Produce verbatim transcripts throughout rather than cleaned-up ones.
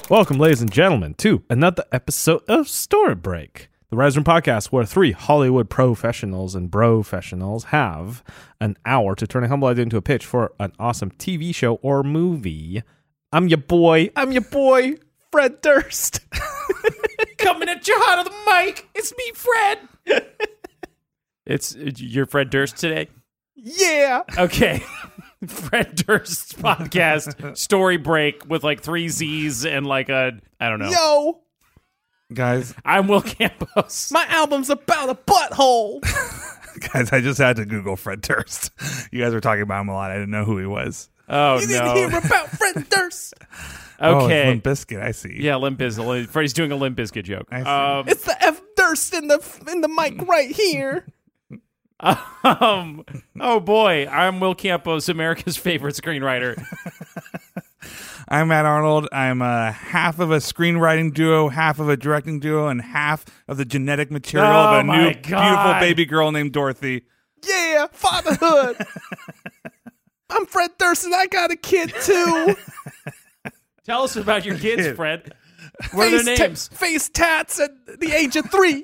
Welcome, ladies and gentlemen, to another episode of Story Break, the Rise Room podcast where three Hollywood professionals and brofessionals have an hour to turn a humble idea into a pitch for an awesome T V show or movie. I'm your boy. I'm your boy, Fred Durst. Coming at you hot on the mic. It's me, Fred. It's you're Fred Durst today? Yeah. Okay. Fred Durst's podcast, Story Break, with like three Z's and like a, I don't know. Yo. Guys, I'm Will Campos. My album's about a butthole. guys, I just had to Google Fred Durst. You guys were talking about him a lot. I didn't know who he was. Oh, you no. didn't hear about Fred Durst. Oh, Okay. it's Limp Bizkit, I see. Yeah, Limp Bizkit. Freddy's doing a Limp Bizkit joke. I see. Um, It's the F Durst in the in the mic right here. um, oh, boy. I'm Will Campos, America's favorite screenwriter. I'm Matt Arnold. I'm uh, half of a screenwriting duo, half of a directing duo, and half of the genetic material Oh, of a my new, God. beautiful baby girl named Dorothy. Yeah, fatherhood. I'm Fred Durst and I got a kid too. Tell us about your kids, Kid. Fred. What are their ta- names? face tats at the age of three.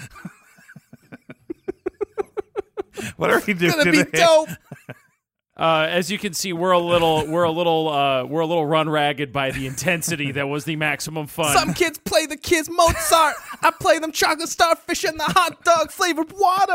What are we doing Gonna be today? dope. Uh, as you can see, we're a little, we're a little, uh, we're a little run ragged by the intensity that was the maximum fun. Some kids play the kids Mozart. I play them chocolate starfish in the hot dog flavored water.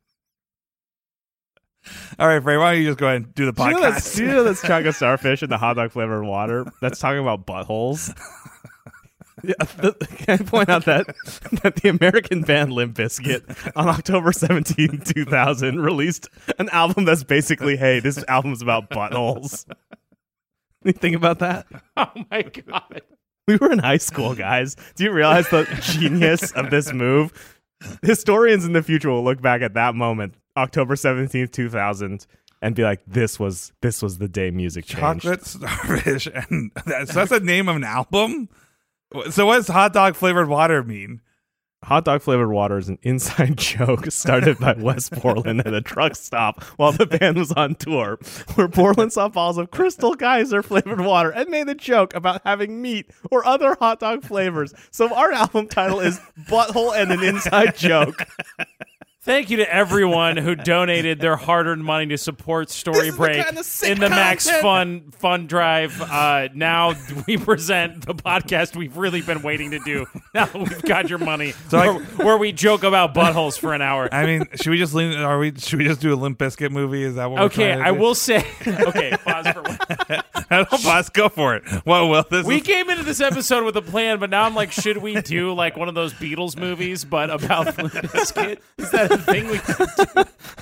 All right, Frey, why don't you just go ahead and do the Do you know that's, podcast? do you know that's chocolate starfish in the hot dog flavored water? That's talking about buttholes. Yeah, the, can I point out that that the American band Limp Bizkit on October seventeenth, two thousand released an album that's basically, hey, this album's about buttholes. You think about that? Oh my God. We were in high school, guys. Do you realize the genius of this move? Historians in the future will look back at that moment, October seventeenth, two thousand, and be like, this was this was the day music changed. Chocolate Starfish. And that's, that's the name of an album? So what does hot dog flavored water mean? Hot dog flavored water is an inside joke started by Wes Borland at a truck stop while the band was on tour, where Borland saw bottles of Crystal Geyser flavored water and made a joke about having meat or other hot dog flavors. So our album title is Butthole and an Inside Joke. Thank you to everyone who donated their hard-earned money to support Story This is the Break kind of sick in the Max content. Fun Fun Drive. Uh, now we present the podcast we've really been waiting to do. Now that we've got your money, So I- where, where we joke about buttholes for an hour. I mean, should we just lean? Are we? Should we just do a Limp Bizkit movie? Is that what? Okay, we're trying to I do? will say. Okay, pause for one. I don't pause. Go for it. Well, well, this We is, came into this episode with a plan, but now I'm like, should we do like one of those Beatles movies, but about Limp Bizkit? Is that a thing we could do?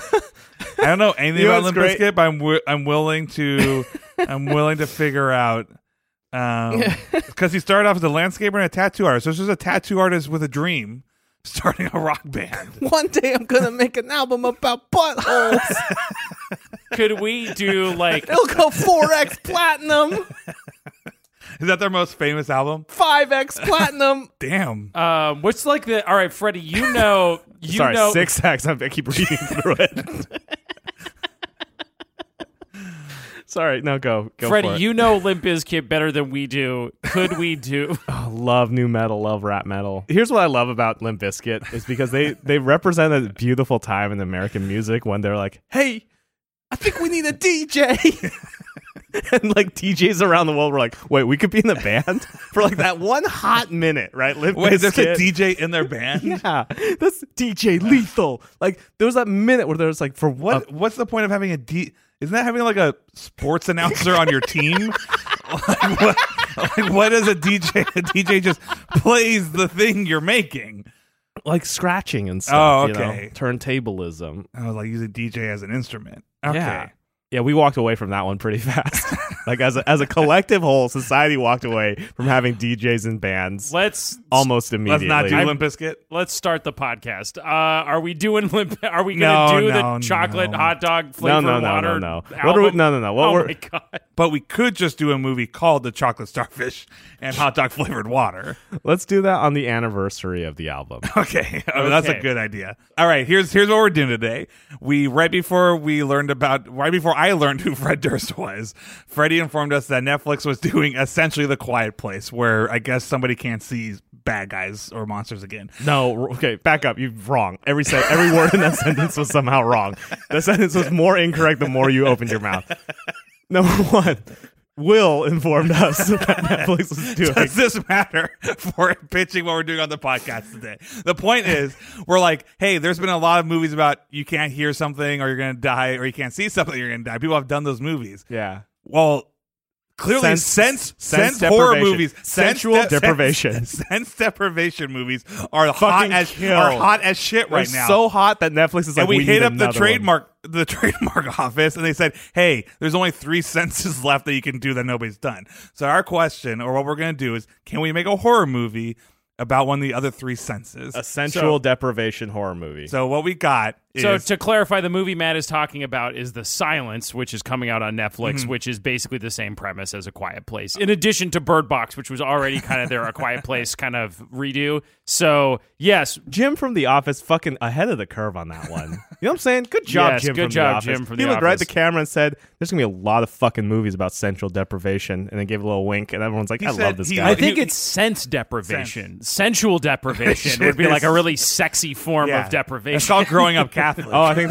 I don't know anything You know about what's Limp great? Bizkit, but I'm wi- I'm willing to I'm willing to figure out because he started off as a landscaper and a tattoo artist. So this is a tattoo artist with a dream, starting a rock band. One day I'm going to make an album about buttholes. Could we do like It'll go four X platinum, Is that their most famous album? five X platinum. Damn. um what's like the all right, Freddie, you know you Sorry, know six X. I keep reading through it. Sorry, no, go. go Freddie, for it. you know Limp Bizkit better than we do. Could we do Oh, love new metal, love rap metal. Here's what I love about Limp Bizkit is because they, they represent a beautiful time in American music when they're like, hey, I think we need a D J. And like D Js around the world were like, wait, we could be in the band for like that one hot minute, right? Limp Wait, there's a Bizkit. D J in their band? Yeah, that's D J Lethal. Like there was that minute where there was like, for What? What's the point of having a D? Isn't that having like a sports announcer on your team? like, what, like, what is a D J? A D J just plays the thing you're making. like scratching and stuff. Oh, you know? okay. Turntablism. I was like using D J as an instrument. Okay. Yeah. Yeah, we walked away from that one pretty fast. Like as a, as a collective whole, society walked away from having D Js and bands let's almost Let's immediately. not do I'm- Limp Bizkit. let's start the podcast. Uh are we doing Limp are we No, gonna do no, the chocolate no. hot dog no, flavored no, no, water? no, no. What album? are we, no, no, no. What oh we're, my God. But we could just do a movie called The Chocolate Starfish and Hot Dog Flavored Water. let's do that on the anniversary of the album. Okay, oh, that's a Okay. good idea. All right, here's here's what we're doing today. We right before we learned about right before before I learned who Fred Durst was, Freddie informed us that Netflix was doing essentially The Quiet Place, where I guess somebody can't see bad guys or monsters again. No, okay, back up. You're wrong. Every se- every word in that sentence was somehow wrong. The sentence was more incorrect the more you opened your mouth. Number one, Will informed us that Netflix was doing. Does this matter for pitching what we're doing on the podcast today? The point is, we're like, hey, there's been a lot of movies about you can't hear something or you're going to die, or you can't see something, you're going to die. People have done those movies. Yeah. Well, clearly, Sense- sense sense sense horror deprivation. movies, Sensual sense de- deprivation. sense, sense deprivation movies are hot Fucking as kill. are hot as shit They're right now. so hot that Netflix is like, and we, we hit need up the another trademark the trademark office, and they said, "Hey, there's only three senses left that you can do that nobody's done." So our question, or what we're going to do, is, can we make a horror movie about one of the other three senses? one. A sensual So- deprivation horror movie. So what we got is So to clarify, the movie Matt is talking about is The Silence, which is coming out on Netflix, Mm-hmm. which is basically the same premise as A Quiet Place, in addition to Bird Box, which was already kind of their A Quiet Place kind of redo. So yes, Jim from The Office fucking ahead of the curve on that one. You know what I'm saying? Good job, Yes, Jim good from job, The Office. Jim from he The looked right at Office. the camera and said, there's going to be a lot of fucking movies about sensual deprivation, and then gave a little wink, and everyone's like, He I said love this he- guy. I think you- it's sense deprivation. Sensual deprivation would be like a really sexy form yeah, of deprivation. It's called growing up Catholic. oh, I think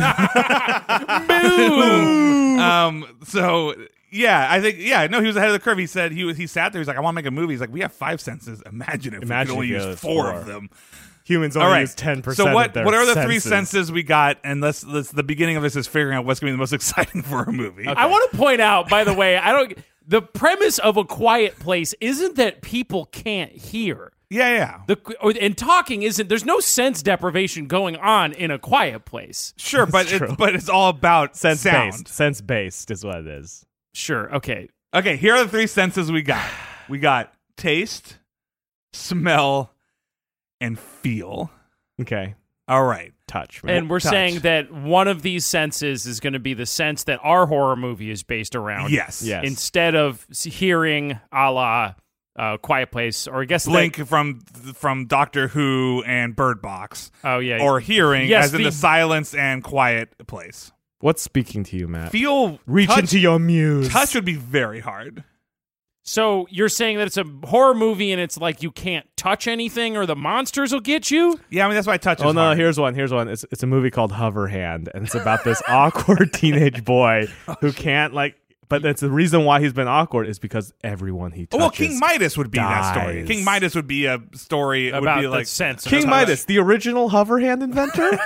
Boom! um. So yeah, I think yeah. No, he was ahead of the curve. He said he was. He sat there. He's like, I want to make a movie. He's like, we have five senses. Imagine if Imagine we could only if you use had four, four. of them. humans only All right, use ten percent So what? of their What are the senses. three senses we got? And let's let's the beginning of this is figuring out what's going to be the most exciting for a movie. I want to point out, by the way, I don't. The premise of A Quiet Place isn't that people can't hear. Yeah, yeah. The or, and talking isn't. There's no sense deprivation going on in A Quiet Place. Sure, but true. it's, but it's all about Sense sound. based. Sense based is what it is. Sure. Okay. Okay, here are the three senses we got. We got taste, smell, and feel. Okay. All right. Touch. And we're touch. saying that one of these senses is going to be the sense that our horror movie is based around. Yes. Yes. Instead of s- hearing a la uh, Quiet Place, or I guess Blink that- from from Doctor Who and Bird Box, oh yeah. or hearing Yes, as in the- the silence and quiet place. What's speaking to you, Matt? Feel Reach touch, into your muse. touch would be very hard. So you're saying that it's a horror movie and it's like you can't touch anything or the monsters will get you? Yeah, I mean that's why touch. Oh is no! hard. Here's one. Here's one. It's it's a movie called Hover Hand, and it's about this awkward teenage boy who can't like. But that's the reason why he's been awkward is because everyone he touches. Oh, well, King Midas would be that story. dies. King Midas would be a story. It About would be the like sense of King touch. Midas, the original hover hand inventor.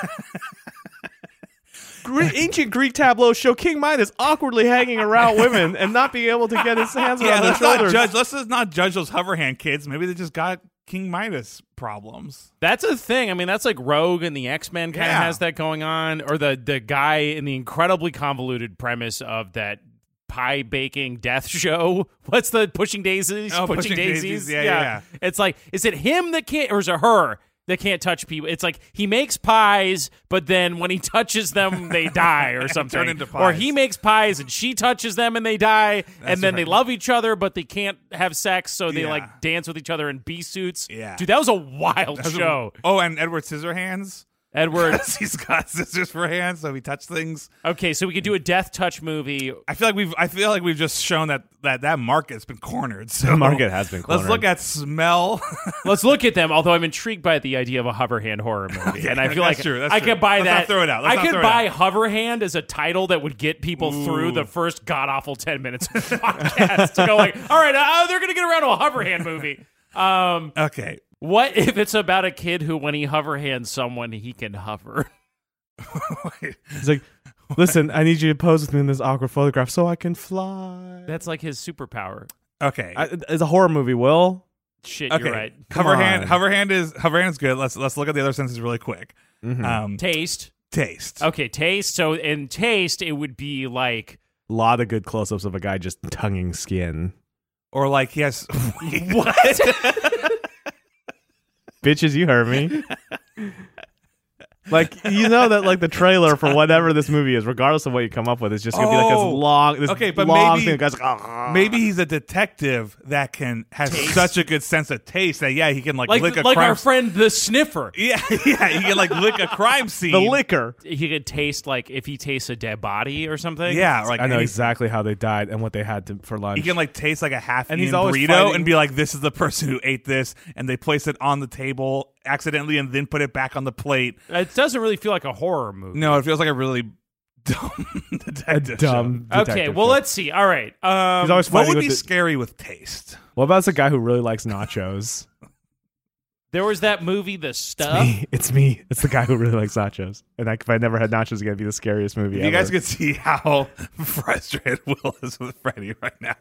Gre- ancient Greek tableaus show King Midas awkwardly hanging around women and not being able to get his hands Yeah, around their let's not shoulders. judge. Let's just not judge those hover hand kids. Maybe they just got King Midas problems. That's a thing. I mean, that's like Rogue and the X-Men kind of Yeah. has that going on. Or the, the guy in the incredibly convoluted premise of that pie baking death show. What's the Pushing Daisies? Oh, Pushing Daisies. Yeah, yeah, yeah. It's like, is it him that can't, or is it her that can't touch people? It's like he makes pies, but then when he touches them, they die or something. turn into Or pies. he makes pies and she touches them and they die. and then they right. love each other, but they can't have sex, so they Yeah. like dance with each other in bee suits. Yeah. Dude, that was a wild That's a- show. oh, and Edward Scissorhands. Edward. He's got scissors for hands, so he touched things. Okay, so we could do a death touch movie. I feel like we've. I feel like we've just shown that that that market's been cornered. So The market has been Let's cornered. look at smell. Let's look at them. Although I'm intrigued by the idea of a hover hand horror movie, and I feel that's like true, that's I true. could buy Let's that. not throw it out. Let's I not could throw it buy out. hover hand as a title that would get people through Ooh. the first god awful ten minutes of the podcast to go like, all right, uh, they're gonna get around to a hover hand movie. Um, Okay. what if it's about a kid who, when he hover hands someone, he can hover? Wait. He's like, listen, I need you to pose with me in this awkward photograph so I can fly. That's like his superpower. Okay. I, it's a horror movie, Will. Shit, okay. you're right. Hover Come hand. on. Hover hand is hover hand is good. Let's let's look at the other senses really quick. Mm-hmm. Um, Taste. taste. Okay, taste. So in taste, it would be like A lot of good close-ups of a guy just tonguing skin. Or like he has. what? Bitches, you heard me. Like, you know that like the trailer for whatever this movie is, regardless of what you come up with, is just gonna be like Oh. this long, this Okay, but long maybe- thing. The guy's like, "Ah." Maybe he's a detective that can has Taste. such a good sense of taste that yeah, he can like, Like lick a like crime. our friend the sniffer. yeah, yeah, he can like lick a crime scene. the liquor. He could taste like if he tastes a dead body or something. Yeah, like I know any- exactly how they died and what they had to, for lunch. He can like taste like a half And eaten he's always burrito fighting- and be like, "This is the person who ate this," and they place it on the table accidentally and then put it back on the plate. It doesn't really feel like a horror movie. No, it feels like a really dumb a detective dumb show. Okay, detective well, show. let's see. All right. Um, He's always What fighting would with be the- scary with taste? What about the guy who really likes nachos? there was that movie, The It's Stuff. me. It's me. It's the guy who really likes nachos. And like, if I never had nachos again, it'd be the scariest movie If ever. you guys could see how frustrated Will is with Freddie right now.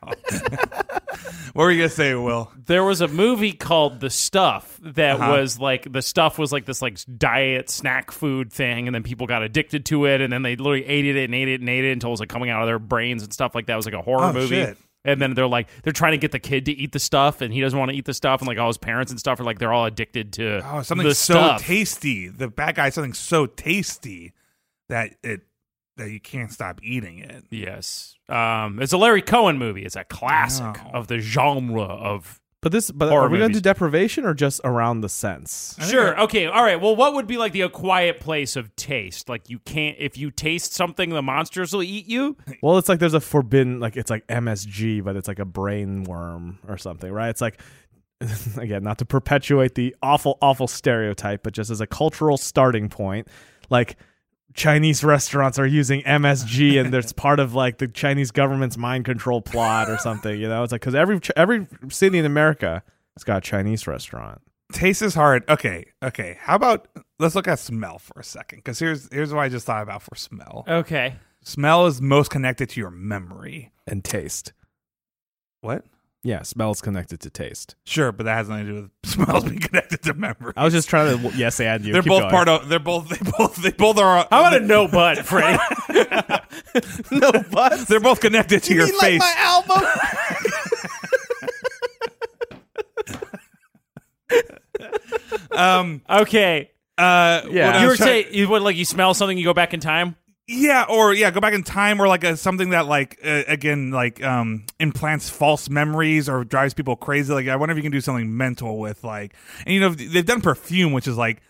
What were you gonna say, Will? There was a movie called The Stuff that Uh-huh. was like the stuff was like this like diet snack food thing, and then people got addicted to it, and then they literally ate it and ate it and ate it until it was like coming out of their brains and stuff like that. It was like a horror Oh, movie. shit. And then they're like they're trying to get the kid to eat the stuff, and he doesn't want to eat the stuff, and like all his parents and stuff are like they're all addicted to Oh, something the so stuff. tasty. The bad guy, something so tasty that it that you can't stop eating it. Yes, um, it's a Larry Cohen movie. It's a classic Oh. of the genre of. But this, but Horror are we going to movies. do deprivation or just around the sense? think Sure. I- Okay. All right. Well, what would be like the A Quiet Place of taste? Like you can't if you taste something, the monsters will eat you. Well, it's like there's a forbidden, like it's like M S G, but it's like a brain worm or something, right? It's like, again, not to perpetuate the awful, awful stereotype, but just as a cultural starting point, like Chinese restaurants are using M S G and there's part of like the Chinese government's mind control plot or something, you know? It's like, because every, every city in America has got a Chinese restaurant. Taste is hard. Okay, okay. How about let's look at smell for a second? Because here's here's what I just thought about for smell. Okay. Smell is most connected to your memory. And taste. What? Yeah, smell's connected to taste. Sure, but that has nothing to do with smells being connected to memory. I was just trying to yes and you. They're Keep both going. part of. They're both. They both. They both are. How about a no butt, Freddie? no butts. They're both connected to your face. album? um. okay. Uh. Yeah. what I You were was trying- saying you would like you smell something, you go back in time. Yeah, or yeah, go back in time, or like a, something that like uh, again like um implants false memories or drives people crazy. Like I wonder if you can do something mental with like, and you know they've done perfume, which is like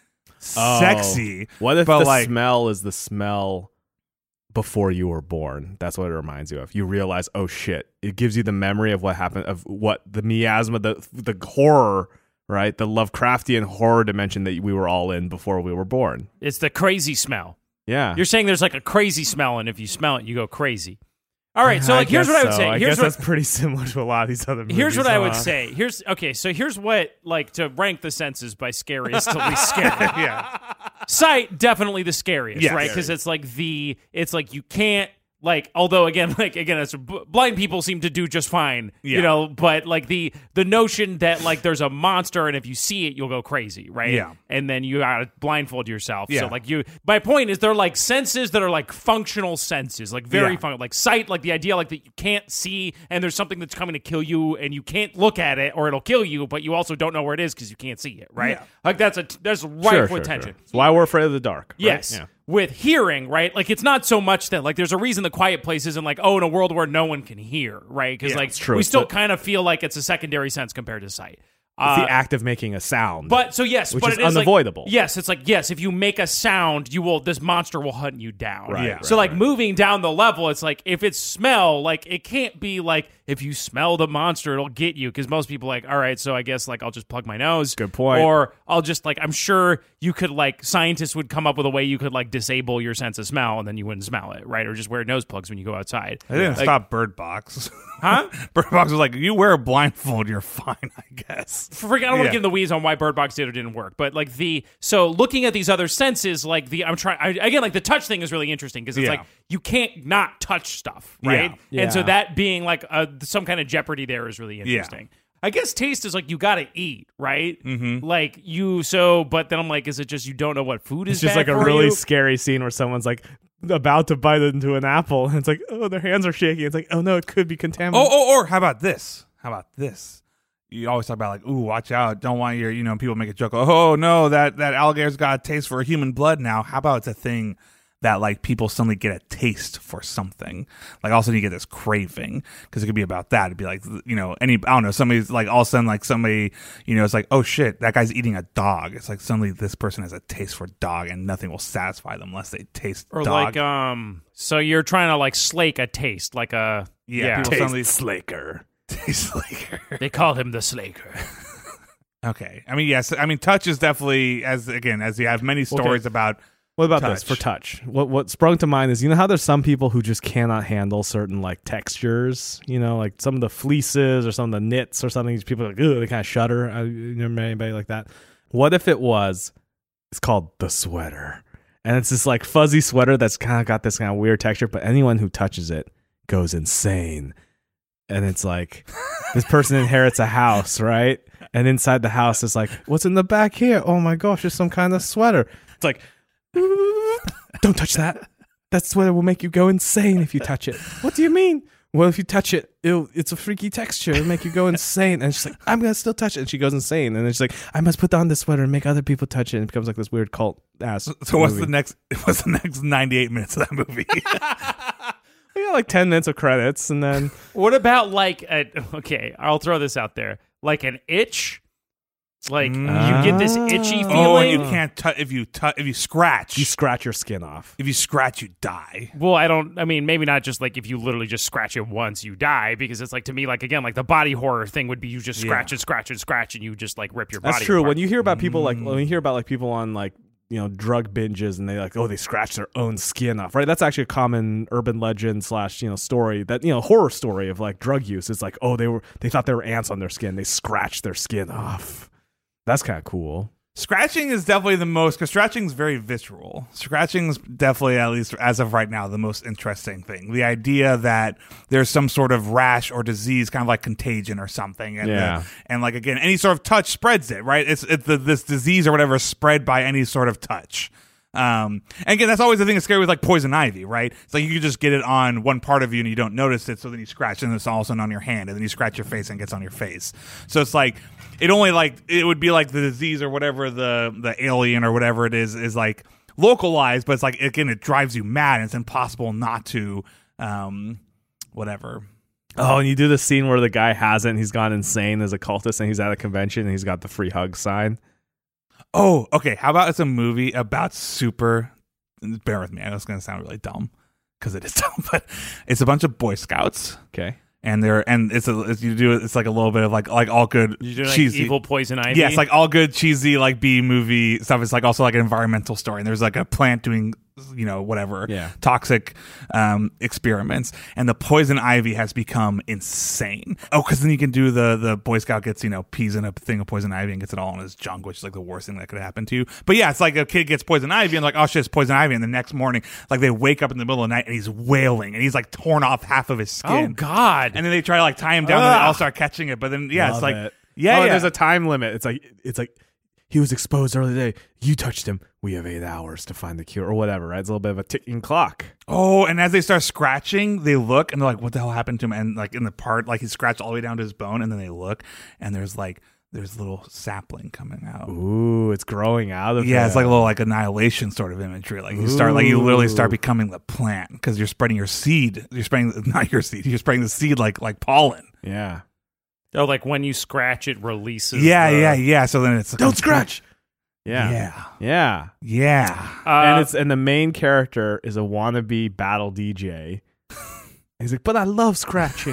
sexy. What if but the like smell is the smell before you were born? That's what it reminds you of. You realize, oh shit! It gives you the memory of what happened, of what the miasma, the the horror, right? The Lovecraftian horror dimension that we were all in before we were born. It's the crazy smell. Yeah, You're saying there's like a crazy smell, and if you smell it, you go crazy. All right. So I like, here's guess what I would so. say. I Here's guess what that's pretty similar to a lot of these other movies. here's what I would huh? say. Here's okay. So here's what like to rank the senses by scariest to least scary. yeah, Sight definitely the scariest, Yes. right? Because it's like the it's like you can't like although again like again it's b- blind people seem to do just fine, Yeah. you know. But like the the notion that like there's a monster and if you see it you'll go crazy, right? Yeah. And then you gotta blindfold yourself. Yeah. So like you, my point is they're like senses that are like functional senses, like very Yeah. fun, like sight, like the idea like that you can't see and there's something that's coming to kill you and you can't look at it or it'll kill you, but you also don't know where it is because you can't see it, right? Yeah. Like that's a that's rife Sure, with sure, tension. sure. That's why we're afraid of the dark. right? Yes. Yeah. With hearing, right? Like it's not so much that like there's a reason the quiet place isn't like, oh, in a world where no one can hear, right? Because Yeah, like it's true. we still But- kind of feel like it's a secondary sense compared to sight. It's Uh, the act of making a sound. but so yes, Which but is it is like- unavoidable. yes, it's like yes, if you make a sound, you will. This monster will hunt you down. Right, Yeah. right, So like right. moving down the level, it's like if it's smell, like it can't be like if you smell the monster, it'll get you. Because most people are like, all right, so I guess like I'll just plug my nose. Good point. Or I'll just like I'm sure you could like scientists would come up with a way you could like disable your sense of smell and then you wouldn't smell it, right? Or just wear nose plugs when you go outside. I didn't Like- stop Bird Box. Huh? Bird Box was like, you wear a blindfold, you're fine, I guess. Freak, I don't want Yeah. to get in the weeds on why Bird Box did or didn't work, but like the so looking at these other senses, like the I'm trying I, again, like the touch thing is really interesting because it's Yeah. like you can't not touch stuff, right? Yeah. And so Yeah. that being like a, some kind of jeopardy there is really interesting. I guess taste is like you got to eat, right? Mm-hmm. Like you so, but then I'm like, is it just you don't know what food is? it's just bad like a for really you? scary scene where someone's like about to bite into an apple and it's like, oh, their hands are shaking. It's like, oh no, it could be Oh, contaminated. oh, or how about this? How about this? you always talk about like, ooh, watch out, don't want your, you know, people make a joke, oh no, that that alligator's got a taste for human blood now. How about it's a thing that like people suddenly get a taste for something, like all of a sudden you get this craving, because it could be about that. It'd be like, you know, any, I don't know, somebody's like all of a sudden like somebody, you know, it's like, oh shit, that guy's eating a dog. It's like suddenly this person has a taste for dog, and nothing will satisfy them unless they taste or dog. like um so you're trying to like slake a taste, like a yeah, yeah. people Taste suddenly slaker. taste slaker. They call him the slaker. Okay, I mean, yes, I mean, touch is definitely, as again, as you have many stories Okay. about. What about Touch. this for touch? What what sprung to mind is, you know how there's some people who just cannot handle certain like textures, you know, like some of the fleeces or some of the knits or something. People are like, ugh, they kind of shudder. I, you never met anybody like that. What if it was, it's called the sweater, and it's this like fuzzy sweater that's kind of got this kind of weird texture, but anyone who touches it goes insane. And it's like, this person inherits a house, right? And inside the house is like, what's in the back here? Oh my gosh, it's some kind of sweater. It's like, don't touch that. That sweater will make you go insane if you touch it. What do you mean? Well, if you touch it, it'll, it's a freaky texture. It'll make you go insane. And she's like, I'm going to still touch it. And she goes insane. And then she's like, I must put on this sweater and make other people touch it. And it becomes like this weird cult ass. So movie. what's the next? What's the next ninety-eight minutes of that movie? We got like ten minutes of credits. And then What about like a, okay, I'll throw this out there. Like an itch? Like Mm. you get this itchy feeling. Oh, and you can't touch if you touch if you scratch. you scratch your skin off. if you scratch, you die. Well, I don't, I mean, maybe not just like if you literally just scratch it once, you die, because it's like, to me, like, again, like the body horror thing would be you just scratch Yeah. and scratch and scratch and you just like rip your body That's true. apart. When you hear about people like, when you hear about like people on like, you know, drug binges and they like, oh, they scratch their own skin off, right? That's actually a common urban legend slash, you know, story that, you know, horror story of like drug use. It's like, oh, they were, they thought there were ants on their skin. They scratched their skin off. That's kind of cool. Scratching is definitely the most, because scratching is very visceral. Scratching is definitely, at least as of right now, the most interesting thing. The idea that there's some sort of rash or disease, kind of like contagion or something, and Yeah. uh, and like again, any sort of touch spreads it, right? It's it's the, this disease or whatever is spread by any sort of touch. Um, and again, that's always the thing that's scary with like poison ivy, right? It's like you could just get it on one part of you and you don't notice it, so then you scratch and it's all of a sudden on your hand, and then you scratch your face and it gets on your face. So it's like, it only like, it would be like the disease or whatever, the the alien or whatever it is, is like localized, but it's like, again, it drives you mad and it's impossible not to, um, whatever. Oh, and you do the scene where the guy has it and he's gone insane as a cultist and he's at a convention and he's got the free hug sign. Oh, okay. How about it's a movie about super, bear with me, I was going to sound really dumb, because it is dumb, but it's a bunch of Boy Scouts. Okay. And they're and it's a it's, you do it. It's like a little bit of like like all good You do like cheesy evil poison ivy. Yeah, it's like all good cheesy like B movie stuff. It's like also like an environmental story. And there's like a plant doing, you know, whatever Yeah. toxic um, experiments, and the poison ivy has become insane. Oh, because then you can do the the Boy Scout gets, you know, peas in a thing of poison ivy and gets it all in his junk, which is like the worst thing that could happen to you. But yeah, it's like a kid gets poison ivy and like, oh shit, it's poison ivy, and the next morning like they wake up in the middle of the night and he's wailing and he's like torn off half of his skin. Oh God. And then they try to like tie him down and they Ugh. all start catching it. But then yeah, Love it's like it. yeah, oh, yeah. there's a time limit. It's like it's like he was exposed earlier today. You touched him. We have eight hours to find the cure or whatever, right? It's a little bit of a ticking clock. Oh, and as they start scratching, they look and they're like, what the hell happened to him? And like in the part, like he scratched all the way down to his bone, and then they look and there's like there's a little sapling coming out. Ooh, it's growing out of Yeah, him. it's like a little like annihilation sort of imagery. Like you start, like you literally start Ooh. becoming the plant because you're spreading your seed. You're spreading not your seed. You're spreading the seed like like pollen. Yeah. Oh, like when you scratch, it releases. Yeah, the- yeah, yeah. So then it's Don't scratch. Yeah. Yeah, Yeah. yeah. Uh, and it's and the main character is a wannabe battle D J. He's like, but I love scratching.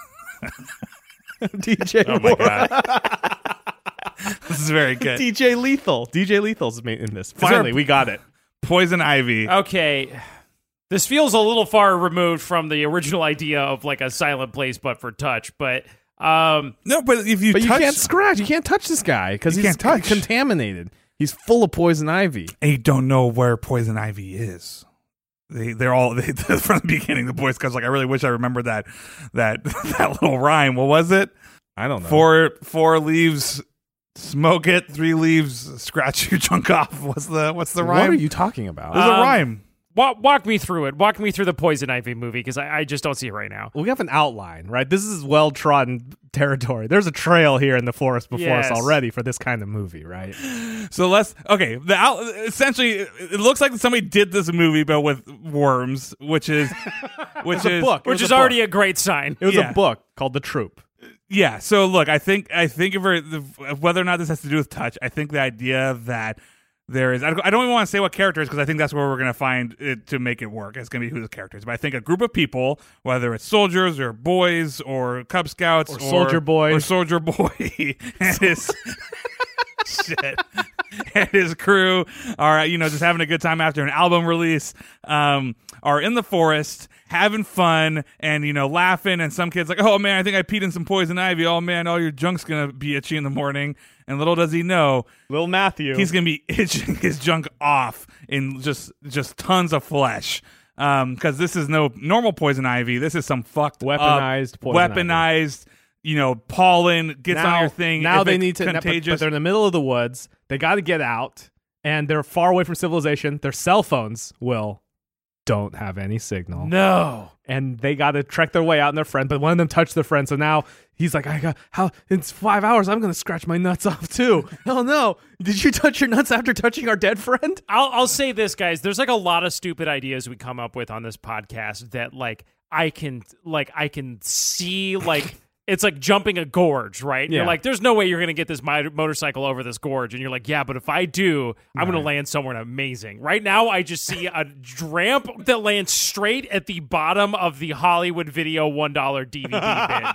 D J. oh my God. This is very good. D J Lethal. D J Lethal's in this. there- Finally, we got it. Poison ivy. Okay. This feels a little far removed from the original idea of like a silent place, but for touch. But um, No, but if you But you touch, can't scratch. You can't touch this guy because You he's can't touch. contaminated. He's full of poison ivy. and you don't know where poison ivy is. They they're all they, from the beginning. The Boy Scouts like, I really wish I remembered that that that little rhyme. What was it? I don't know. Four four leaves, smoke it. Three leaves, scratch your junk off. What's the what's the rhyme? What are you talking about? There's Um, a rhyme. walk, walk me through it. Walk me through the Poison Ivy movie because I, I just don't see it right now. We have an outline, right? This is well trodden territory. There's a trail here in the forest before Yes. us already for this kind of movie, right? So let's okay. The out, essentially, it looks like somebody did this movie, but with worms, which is which a is book. It Which was is a book. already a great sign. It was Yeah. a book called The Troop. Yeah. So look, I think I think if we're, whether or not this has to do with touch, I think the idea that there is, I don't I don't even want to say what characters because I think that's where we're going to find it to make it work. It's going to be who the characters. But I think a group of people, whether it's soldiers or boys or Cub Scouts Or or Soldier Boy. or Soldier Boy and his shit and his crew are, you know, just having a good time after an album release, um, are in the forest having fun and, you know, laughing. And some kids like, oh man, I think I peed in some poison ivy. Oh man, all your junk's gonna be itchy in the morning. And little does he know, Little Matthew. he's gonna be itching his junk off in just just tons of flesh. Um, because this is no normal poison ivy. This is some fucked Weaponized up, poison ivy. weaponized. You know, pollen gets now, on your thing. Now If they it's need to, but- contagious. but they're in the middle of the woods. They got to get out, and they're far away from civilization. Their cell phones will don't have any signal. No. And they got to trek their way out and their friend, but one of them touched their friend. So now he's like, I got how it's five hours. I'm going to scratch my nuts off too. Oh no. Did you touch your nuts after touching our dead friend? I'll I'll say this, guys. There's like a lot of stupid ideas we come up with on this podcast that like I can like I can see like it's like jumping a gorge, right? Yeah. You're like, there's no way you're gonna get this mi- motorcycle over this gorge, and you're like, yeah, but if I do, I'm gonna land somewhere amazing. Right now, I just see a ramp that lands straight at the bottom of the Hollywood Video one dollar D V D bin. I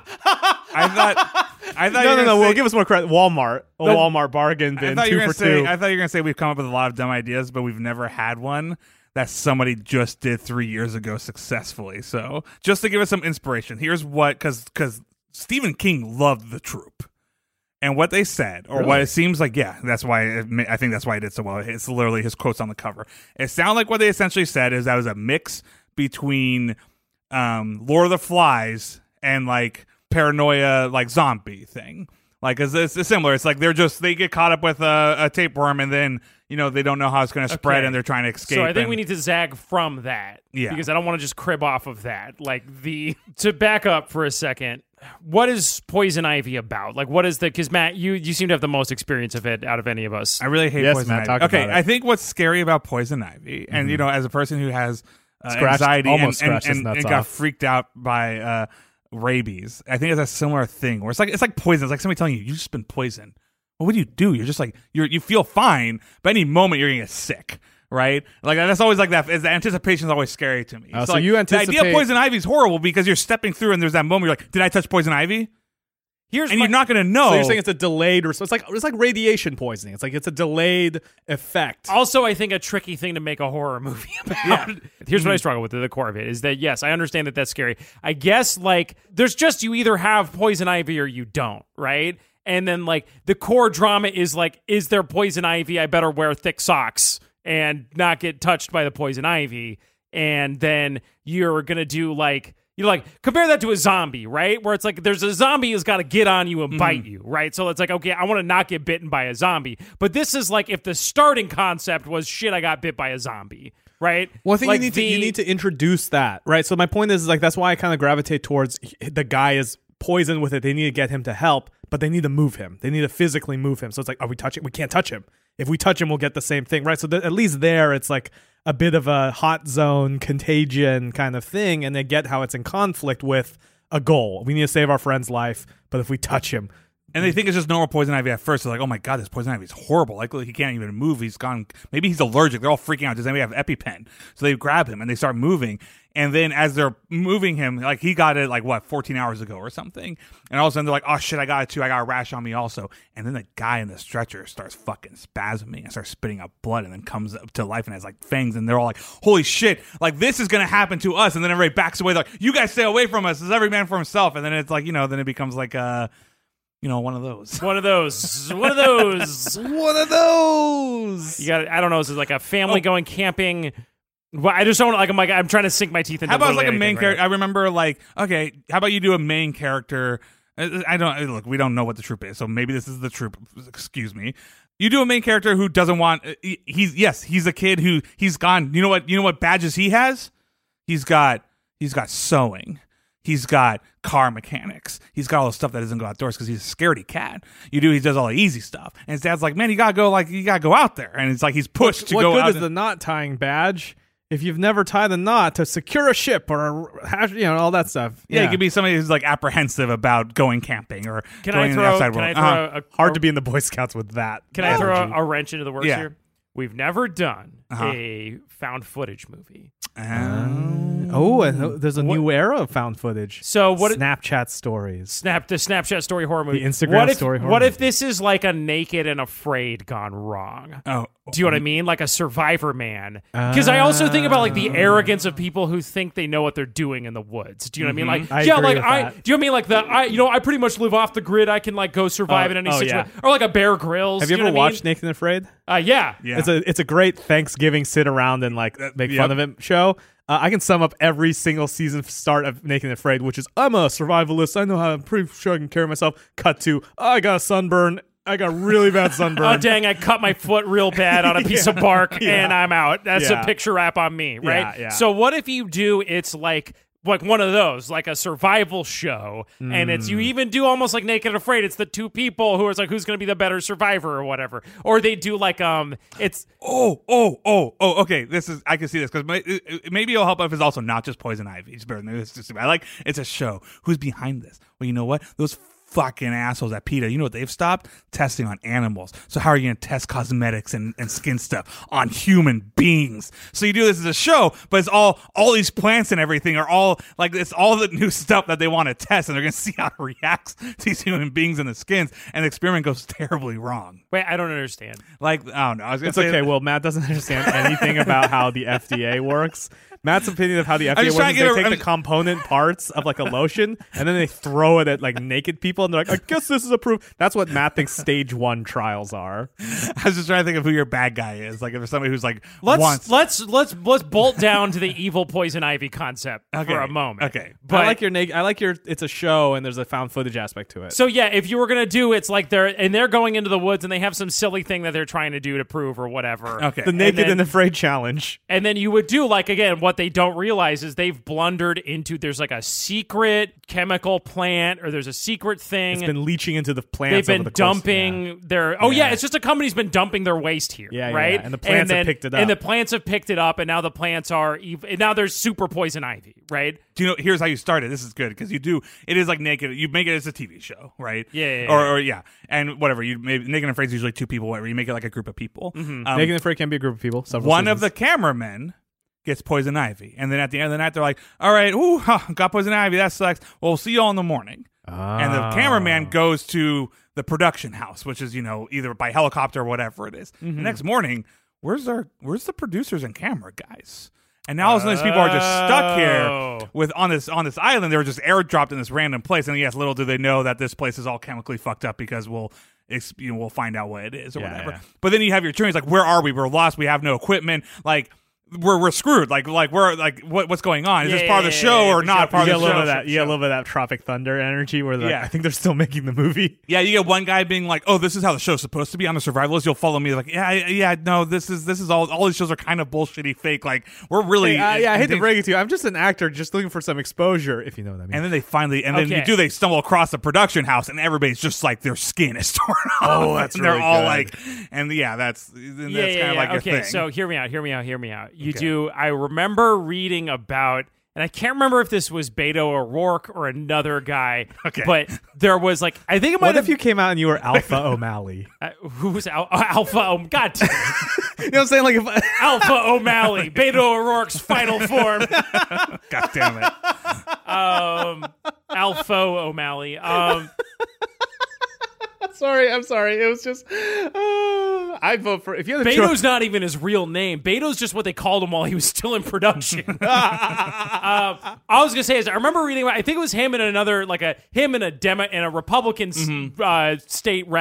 thought. I thought. No, you were no, no. gonna We'll say- give us more credit. Walmart. A No. Walmart bargain I bin. thought you Two were gonna for say. two. I thought you were gonna say we've come up with a lot of dumb ideas, but we've never had one that somebody just did three years ago successfully. So just to give us some inspiration, here's what because because Stephen King loved The Troop, and what they said, or what Really? it seems like, yeah, that's why it, ma- I think that's why it did so well. It's literally his quotes on the cover. It sounded like what they essentially said is that was a mix between um, Lord of the Flies and like paranoia, like zombie thing. Like, it's, it's similar. It's like they're just they get caught up with a, a tapeworm, and then you know they don't know how it's going to spread, Okay. and they're trying to escape. So I think and- we need to zag from that. Yeah. Because I don't want to just crib off of that. Like the to back up for a second, what is Poison Ivy about? Like what is the because Matt, you you seem to have the most experience of it out of any of us. I really hate Yes, poison Matt, ivy. talk Okay, about it. I think what's scary about poison ivy, and you know, as a person who has uh, Scratched- anxiety almost and, and, scratched his and, nuts and got off. freaked out by uh, rabies, I think it's a similar thing where it's like it's like poison. It's like somebody telling you you've just been poisoned. Well, what do you do? You're just like you're you feel fine, but any moment you're gonna get sick. Right, like that's always like that. Is the anticipation is always scary to me. Oh, So, so like, you the idea anticipate- of poison ivy is horrible because you're stepping through and there's that moment you're like, did I touch poison ivy? Here's And my- you're not gonna know. So you're saying it's a delayed response. It's like it's like radiation poisoning. It's like it's a delayed effect. also, I think a tricky thing to make a horror movie about. Here's what I struggle with at the core of it is that, yes, I understand that that's scary. I guess, like, there's just you either have poison ivy or you don't, right? And then, like, the core drama is, like, is there poison ivy? I better wear thick socks and not get touched by the poison ivy. And then you're going to do, like, you like compare that to a zombie, right? Where it's like there's a zombie who's got to get on you and bite you, right? So it's like, okay, I want to not get bitten by a zombie. But this is like if the starting concept was shit, I got bit by a zombie, right? Well, I think like you need the, to you need to introduce that, right? So my point is, is like that's why I kind of gravitate towards the guy is poisoned with it. They need to get him to help, but they need to move him. They need to physically move him. So it's like, are we touching? We can't touch him. If we touch him, we'll get the same thing, right? So th- at least there, it's like a bit of a hot zone contagion kind of thing, and they get how it's in conflict with a goal. We need to save our friend's life, but if we touch him, And they think it's just normal poison ivy at first. They're like, oh my God, this poison ivy is horrible. Like, he can't even move. He's gone. Maybe he's allergic. They're all freaking out. Does anybody have EpiPen? So they grab him and they start moving. And then as they're moving him, like he got it like, what, fourteen hours ago or something. And all of a sudden they're like, oh shit, I got it too. I got a rash on me also. And then the guy in the stretcher starts fucking spasming and starts spitting out blood and then comes up to life and has like fangs. And they're all like, holy shit, like this is going to happen to us. And then everybody backs away. They're like, you guys stay away from us. It's every man for himself. And then it's like, you know, then it becomes like, uh, you know, one of those. one of those, one of those. one of those. You got, I don't know, is it like a family going camping? Well, I just don't like. I'm like, I'm trying to sink my teeth into. How about like a literally main anything character? right I remember like, okay, how about you do a main character? I I don't look. We don't know what the troop is, so maybe this is the troop. Excuse me. You do a main character who doesn't want. Uh, he- he's yes, he's a kid who he's gone. You know what? You know what badges he has? He's got he's got sewing. He's got car mechanics. He's got all the stuff that doesn't go outdoors because he's a scaredy cat. You do. He does all the easy stuff. And his dad's like, man, you gotta go. Like you gotta go out there. And it's like he's pushed to what go good out. is the knot tying badge if you've never tied a knot to secure a ship or a hash, you know, all that stuff? yeah, it could be somebody who's like apprehensive about going camping or Can going I in the throw? outside Can I world. throw Uh-huh. a, a hard to be in the Boy Scouts with that. Can I throw energy. a, a wrench into the works Yeah. here? We've never done Uh-huh. a found footage movie. Um, Oh, and there's a What- new era of found footage. So what? Snapchat stories. Snap the Snapchat story horror movie. The Instagram what if, story horror What if movie. this is like a Naked and Afraid gone wrong? oh, Do you know what I mean? Like a Survivor Man. Because I also think about like the arrogance of people who think they know what they're doing in the woods. Do you know what I mean? Like, I yeah, agree like with I. that. Do you know what I mean? Like the I. You know, I pretty much live off the grid. I can like go survive Oh, in any oh, situation. yeah. Or like a Bear Grylls. Have you do know ever what I mean? watched Naked and Afraid? Uh, yeah. yeah. It's a it's a great Thanksgiving sit around and like make yep. fun of it show. Uh, I can sum up every single season start of Naked and Afraid, which is I'm a survivalist. I know how I'm pretty sure I can carry myself. Cut to I got a sunburn. I got really bad sunburn. Oh dang! I cut my foot real bad on a piece of bark, Yeah. and I'm out. That's Yeah. a picture wrap on me, right? Yeah, yeah. So what if you do? It's like like one of those, like a survival show, and it's Mm. you even do almost like Naked and Afraid. It's the two people who are like, who's going to be the better survivor or whatever, or they do like um, it's Oh, oh, oh, oh, okay. This is, I can see this because maybe it'll help if it's also not just Poison Ivy. It's better than it's just, I like, it's a show. Who's behind this? Well, you know what? Those fucking assholes at PETA, you know what they've stopped? Testing on animals. So how are you going to test cosmetics and, and skin stuff on human beings? So you do this as a show, but it's all, all these plants and everything are all, like, it's all the new stuff that they want to test, and they're going to see how it reacts to these human beings and the skins, and the experiment goes terribly wrong. wait, I don't understand. Like, I don't know. I was gonna It's say okay. Well, Matt doesn't understand anything about how the F D A works. Matt's opinion of how the F D A just works trying is to they get a- take I'm- the component parts of like a lotion and then they throw it at like naked people and they're like, I guess this is approved. That's what Matt thinks stage one trials are. I was just trying to think of who your bad guy is. Like if there's somebody who's like Let's once. let's let's let's bolt down to the evil Poison Ivy concept Okay. for a moment. Okay. but I like your naked. I like your. It's a show and there's a found footage aspect to it. So yeah, if you were gonna do, it's like they're and they're going into the woods and they have some silly thing that they're trying to do to prove or whatever. Okay. the naked then- and afraid challenge. And then you would do like again, what they don't realize is they've blundered into there's like a secret chemical plant or there's a secret thing. It's been leaching into the plants. They've been over the course- dumping yeah. their. Oh yeah. Yeah. it's just a company's been dumping their waste here, Yeah, yeah, right? and the plants have then- picked it And up. the plants have picked it up, and now the plants are ev- and now there's super poison ivy, right? Do you know? Here's how you start it. This is good because you do. It is like naked. You make it as a T V show, right? Yeah, yeah, or, yeah. or yeah, and whatever. You maybe Naked and Afraid is usually two people. Whatever. You make it like a group of people. Mm-hmm. Um, Naked and afraid can be a group of people. Several one of seasons. the cameramen gets poison ivy, and then at the end of the night, they're like, "All right, ooh, huh, got poison ivy. That sucks. Well, we'll see you all in the morning." And the Ah. cameraman goes to the production house, which is you know either by helicopter or whatever it is. Mm-hmm. The next morning, where's our where's the producers and camera guys? And now all of a sudden, these people are just stuck here Oh. with on this on this island. They were just airdropped in this random place, and yes, little do they know that this place is all chemically fucked up because we'll. Ex- you know, we'll find out what it is or Yeah, whatever. yeah. But then you have your journeys like, where are we? We're lost. We have no equipment. Like. We're we're screwed. Like like we're like what what's going on? Is Yeah, this part of the yeah, show yeah, yeah, or for not sure, part You of get a the little show? bit of that. You get a little bit of that Tropic Thunder energy where they're like, Yeah. I think they're still making the movie. Yeah, you get one guy being like, "Oh, this is how the show's supposed to be." I'm a survivalist. You'll follow me. Like, yeah, yeah, yeah, no, this is this is all. All these shows are kind of bullshitty, fake. Like, we're really. Hey, uh, yeah, I hate to and break it to you. I'm just an actor, just looking for some exposure, if you know what I mean. then they finally, and then Okay. you do. They stumble across the production house, and everybody's just like their skin is torn off. Oh, that's and they're really all good. like, and yeah, that's and that's yeah, kind yeah, of yeah. like your okay, thing. so hear me out, hear me out, hear me out. You Okay. do. I remember reading about, and I can't remember if this was Beto O'Rourke or another guy. Okay. But there was like, I think it might What have. if you came out and you were Alpha O'Malley? uh, who was Al- uh, Alpha? O- God, damn it. You know what I'm saying? Like, if Alpha O'Malley, Beto O'Rourke's final form. God damn it. Um, Alpha O'Malley. Um, sorry, I'm sorry. It was just, uh, I vote for if you had a Beto's choice. not even his real name. Beto's just what they called him while he was still in production. um, I was gonna say is I remember reading. I think it was him and another like a him and a Demo and a Republican s- uh, state rep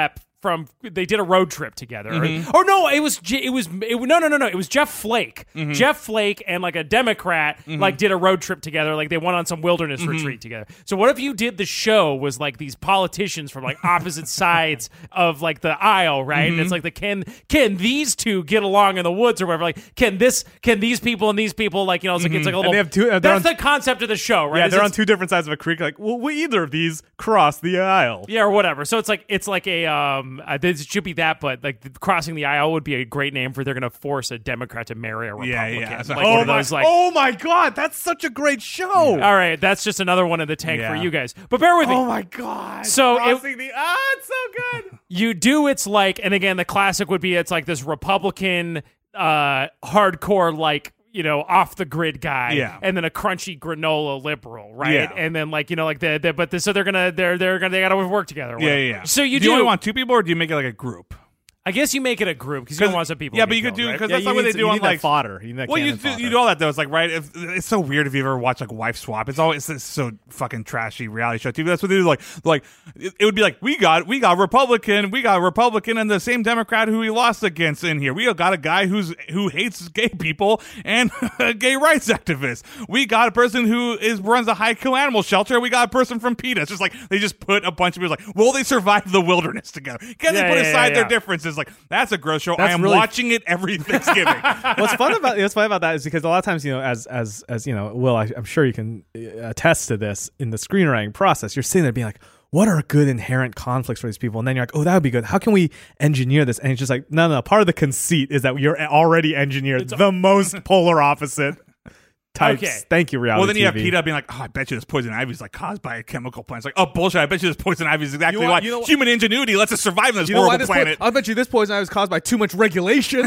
from they did a road trip together. Mm-hmm. Or, or no, it was J- it was it, no no no no it was Jeff Flake. Mm-hmm. Jeff Flake and like a Democrat mm-hmm. like did a road trip together. Like they went on some wilderness mm-hmm. retreat together. So what if you did the show was like these politicians from like opposite sides of like the aisle, right? Mm-hmm. And it's like the can can these two get along in the woods or whatever? Like can this can these people and these people like you know it's like it's like a little. they have two- uh, they're that's on- the concept of the show, right? Yeah, Is they're it's- on two different sides of a creek. Like, well, we either of these cross the aisle. Yeah, or whatever. So it's like it's like a um. Uh, it should be that, but like the, crossing the aisle would be a great name for they're going to force a Democrat to marry a Republican. Yeah, yeah. It's Like like- one Oh of my! those, like, oh my God! That's such a great show. all right, that's just another one in the tank Yeah. for you guys. But bear with me. Oh my God! So it- crossing the ah, it's so good. You do it's like, and again, the classic would be it's like this Republican, uh, hardcore like. You know, off the grid guy, Yeah. and then a crunchy granola liberal, right? Yeah. And then like you know, like the, the but the, so they're gonna they're they're gonna they gotta work together. or Yeah, whatever. yeah, yeah. So you do do. you only want two people, or do you make it like a group? I guess you make it a group because you don't want some people. Yeah, to but be you could killed, do right? because Yeah, that's you not what need they to- do you on need that like fodder. You need that Well, you cannon do, fodder. you do all that though. It's like right. If, it's so weird if you ever watch like Wife Swap. It's always it's so fucking trashy reality show T V. That's what they do. Like like it, it would be like we got we got Republican, we got Republican, and the same Democrat who he lost against in here. We got a guy who's who hates gay people and a gay rights activist. We got a person who is runs a high kill animal shelter. We got a person from PETA. It's just like they just put a bunch of people like, will they survive the wilderness together? Can Yeah, they put yeah, aside yeah, their yeah. differences? Like that's a gross show. That's I am really- watching it every Thanksgiving. What's fun about what's fun about that is because a lot of times, you know, as as as you know, Will, I, I'm sure you can uh, attest to this in the screenwriting process. You're sitting there being like, what are good inherent conflicts for these people? And then you're like, oh, that would be good. How can we engineer this? And it's just like, no, no. Part of the conceit is that you're already engineered the most polar opposite types. Okay. Thank you, reality Well, then you have T V. PETA being like, "Oh, I bet you this poison ivy is like caused by a chemical plant." It's like, "Oh, bullshit! I bet you this poison ivy is exactly You know what- why you know what- human ingenuity lets us survive on this You know why horrible this po- planet." I bet you this poison was caused by too much regulations.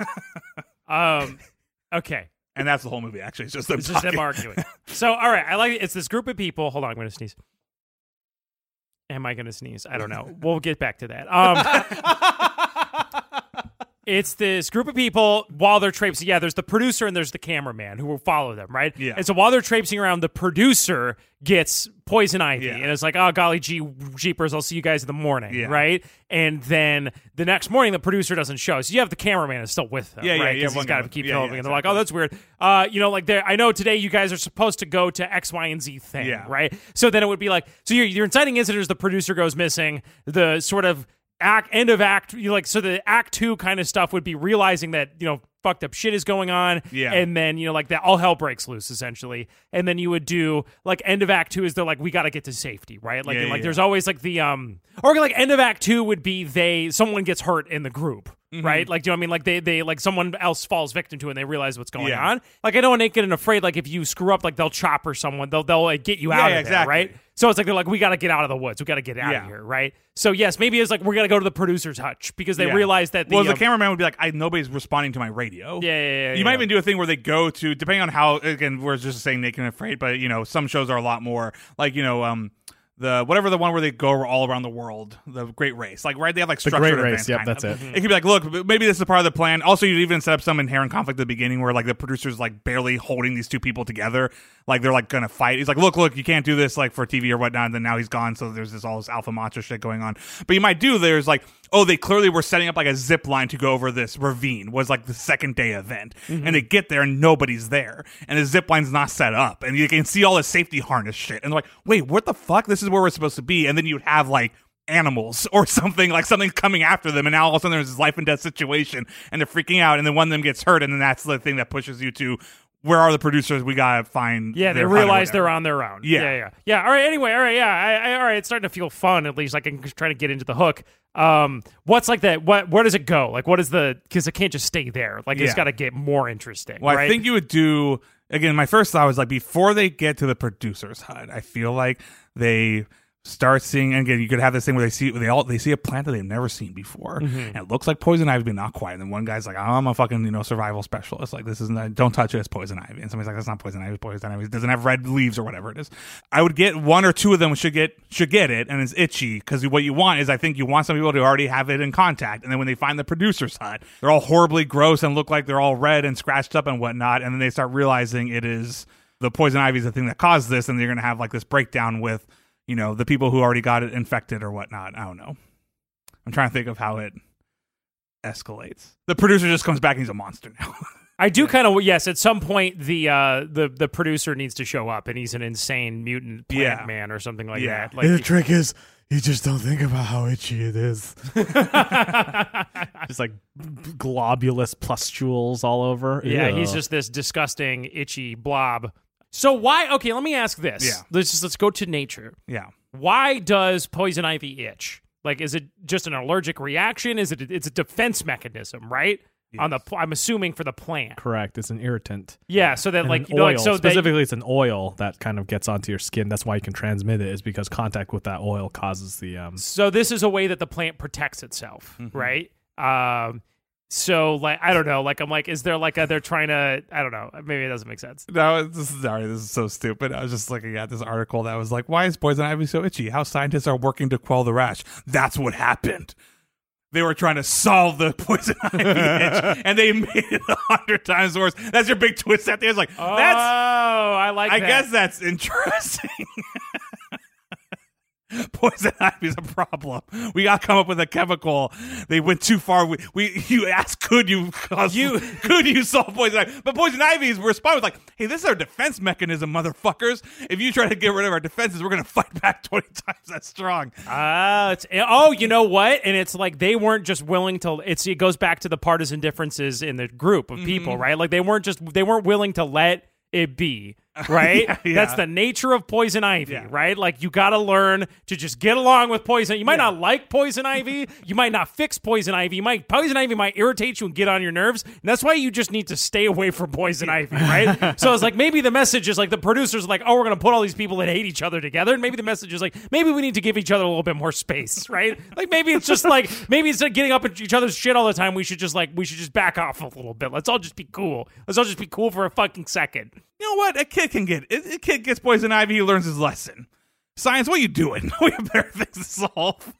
Um, okay. And that's the whole movie. Actually, it's just them It's just them talking. arguing. So, all right, I like it. It's this group of people. Hold on, I'm going to sneeze. Am I going to sneeze? I don't know. We'll get back to that. Um, it's this group of people while they're traipsing. Yeah, there's the producer and there's the cameraman who will follow them, right? Yeah. And so while they're traipsing around, the producer gets poison ivy, Yeah. and it's like, oh golly gee jeepers, I'll see you guys in the morning, Yeah. right? And then the next morning, the producer doesn't show, so you have the cameraman is still with them, Yeah, yeah, right? yeah, Because one he's got to guy- keep yeah, filming, yeah, and they're like, exactly. oh, that's weird. Uh, you know, like they're I know today you guys are supposed to go to X, Y, and Z thing, Yeah. right? So then it would be like, so your your inciting incident is the producer goes missing, the sort of act end of act, you know, like so the act two kind of stuff would be realizing that you know fucked up shit is going on, Yeah. and then you know like that all hell breaks loose essentially, and then you would do like end of act two is they're like we got to get to safety, right? Like Yeah, like yeah, there's yeah. always like the um or like end of act two would be they someone gets hurt in the group. Mm-hmm. Right, like do you know what I mean? Like they, they, like someone else falls victim to it, and they realize what's going Yeah. on. Like I know in Naked and Afraid, like if you screw up, like they'll chopper someone, they'll they'll like, get you Yeah, out yeah, of there, exactly. right? So it's like they're like, we got to get out of the woods, we got to get out Yeah. of here, right? So yes, maybe it's like we're gonna go to the producer's hutch because they Yeah. realize that the well, the um, cameraman would be like, I, "Nobody's responding to my radio." yeah, yeah, yeah, You yeah. might even do a thing where they go to, depending on how, again, we're just saying Naked and Afraid, but, you know, some shows are a lot more, like, you know, um, the, whatever the one where they go all around the world, the Great Race. Like, right, they have, like, The structured Great events. Race, yep, kind of. that's it. It could be like, look, maybe this is part of the plan. Also, you'd even set up some inherent conflict at the beginning where, like, the producer's, like, barely holding these two people together. Like, they're, like, gonna fight. He's like, look, look, you can't do this, like, for T V or whatnot. And then now he's gone, so there's this all this alpha monster shit going on. But you might do, there's, like, oh, they clearly were setting up, like, a zip line to go over this ravine, was, like, the second day event. Mm-hmm. And they get there and nobody's there. And the zip line's not set up. And you can see all the safety harness shit. And they're like, wait, what the fuck? This is where we're supposed to be. And then you'd have, like, animals or something, like something coming after them, and now all of a sudden there's this life and death situation and they're freaking out, and then one of them gets hurt, and then that's the thing that pushes you to where are the producers? We gotta find. Yeah, they their hut or realize whatever. they're on their own. Yeah. yeah, yeah, yeah. All right. Anyway, all right. Yeah, I, I, all right. It's starting to feel fun. At least, like I'm trying to get into the hook. Um, what's like that? What? Where does it go? Like, what is the? Because it can't just stay there. Like, it's Yeah. got to get more interesting. Well, right? I think you would do again. My first thought was like before they get to the producer's hut, I feel like they start seeing. And again, you could have this thing where they see they all they see a plant that they've never seen before, Mm-hmm. and it looks like poison ivy, but not quite. And then one guy's like, oh, "I'm a fucking you know survival specialist. Like this isn't. Don't touch it. It's poison ivy." And somebody's like, "That's not poison ivy. It's poison ivy. It doesn't have red leaves or whatever it is." I would get one or two of them should get should get it, and it's itchy because what you want is I think you want some people to already have it in contact, and then when they find the producer's hut, they're all horribly gross and look like they're all red and scratched up and whatnot, and then they start realizing it is the poison ivy is the thing that caused this, and you're gonna have like this breakdown with you know the people who already got it infected or whatnot. I don't know. I'm trying to think of how it escalates. The producer just comes back and he's a monster now. I do kind of yes. At some point, the uh, the the producer needs to show up, and he's an insane mutant plant Yeah. man or something like Yeah. that. Like the trick is you just don't think about how itchy it is. Just like globulous pustules all over. yeah, Ew. he's just this disgusting, itchy blob. So why? Okay, let me ask this. Yeah. Let's just, let's go to nature. Yeah. Why does poison ivy itch? Like, is it just an allergic reaction? Is it? It's a defense mechanism, right? On the, I'm assuming for the plant. correct. It's an irritant. Yeah. So that And like an you know, oil. like so that Specifically, it's an oil that kind of gets onto your skin. That's why you can transmit it. Is because contact with that oil causes the um. so this is a way that the plant protects itself, Mm-hmm. right? Um. So like I don't know. Like I'm like, is there like a they're trying to? I don't know. Maybe it doesn't make sense. No, this is sorry. This is so stupid. I was just looking at this article that was like, "Why is poison ivy so itchy? How scientists are working to quell the rash." That's what happened. They were trying to solve the poison ivy itch, and they made it a hundred times worse. That's your big twist at the end. It's like, Oh, that's. I like. I that. guess that's interesting. Poison ivy is a problem. We got to come up with a chemical. They went too far. We, we you asked, could you cause you could you solve poison ivy? But poison ivy's response was like, "Hey, this is our defense mechanism, motherfuckers. If you try to get rid of our defenses, we're gonna fight back twenty times as strong." Ah, it's oh, you know what? And it's like they weren't just willing to. It's it goes back to the partisan differences in the group of people, right? Like they weren't just they weren't willing to let it be. Right? Yeah, yeah. That's the nature of poison ivy, Yeah. right? Like you got to learn to just get along with poison. You might not like poison ivy. You might not fix poison ivy. You might poison ivy might irritate you and get on your nerves. And that's why you just need to stay away from poison ivy, right? So it's like maybe the message is like the producers are like, oh, we're going to put all these people that hate each other together. And maybe the message is like, maybe we need to give each other a little bit more space, right? Like maybe it's just like, maybe instead of getting up at each other's shit all the time, we should just like, we should just back off a little bit. Let's all just be cool. Let's all just be cool for a fucking second. You know what? A kid can get a kid gets poison ivy. He learns his lesson. Science, what are you doing? We have better things to solve.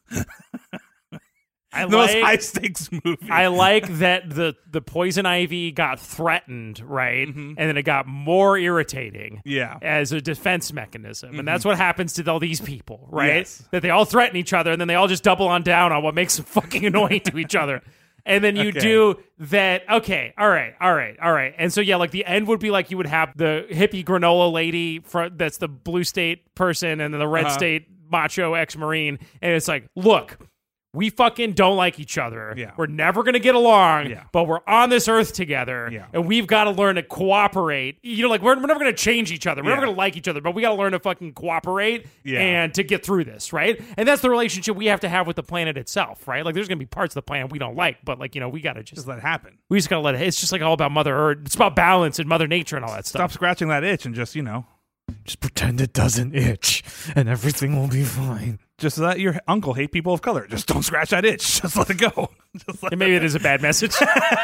I The most like- high stakes movie. I like that the the poison ivy got threatened, right? And then it got more irritating. Yeah. As a defense mechanism. And that's what happens to all these people, right? Yes. That they all threaten each other and then they all just double on down on what makes them fucking annoying to each other. And then you Okay. do that. Okay. All right. All right. All right. And so, yeah, like the end would be like you would have the hippie granola lady for, that's the blue state person and then the red Uh-huh. state macho ex-Marine. And it's like, look, we fucking don't like each other. Yeah. We're never going to get along, Yeah. but we're on this earth together. Yeah. And we've got to learn to cooperate. You know, like we're, we're never going to change each other. We're Yeah. never going to like each other, but we got to learn to fucking cooperate Yeah. and to get through this, right? And that's the relationship we have to have with the planet itself, right? Like there's going to be parts of the planet we don't like, but like, you know, we got to just, Just let it happen. we just got to let it, it's just like all about Mother Earth. It's about balance and Mother Nature and all that Stop stuff. scratching that itch and just, you know, Just pretend it doesn't itch, and everything will be fine. just let your uncle hate people of color. Just don't scratch that itch. Just let it go. Just let And maybe it is a bad message.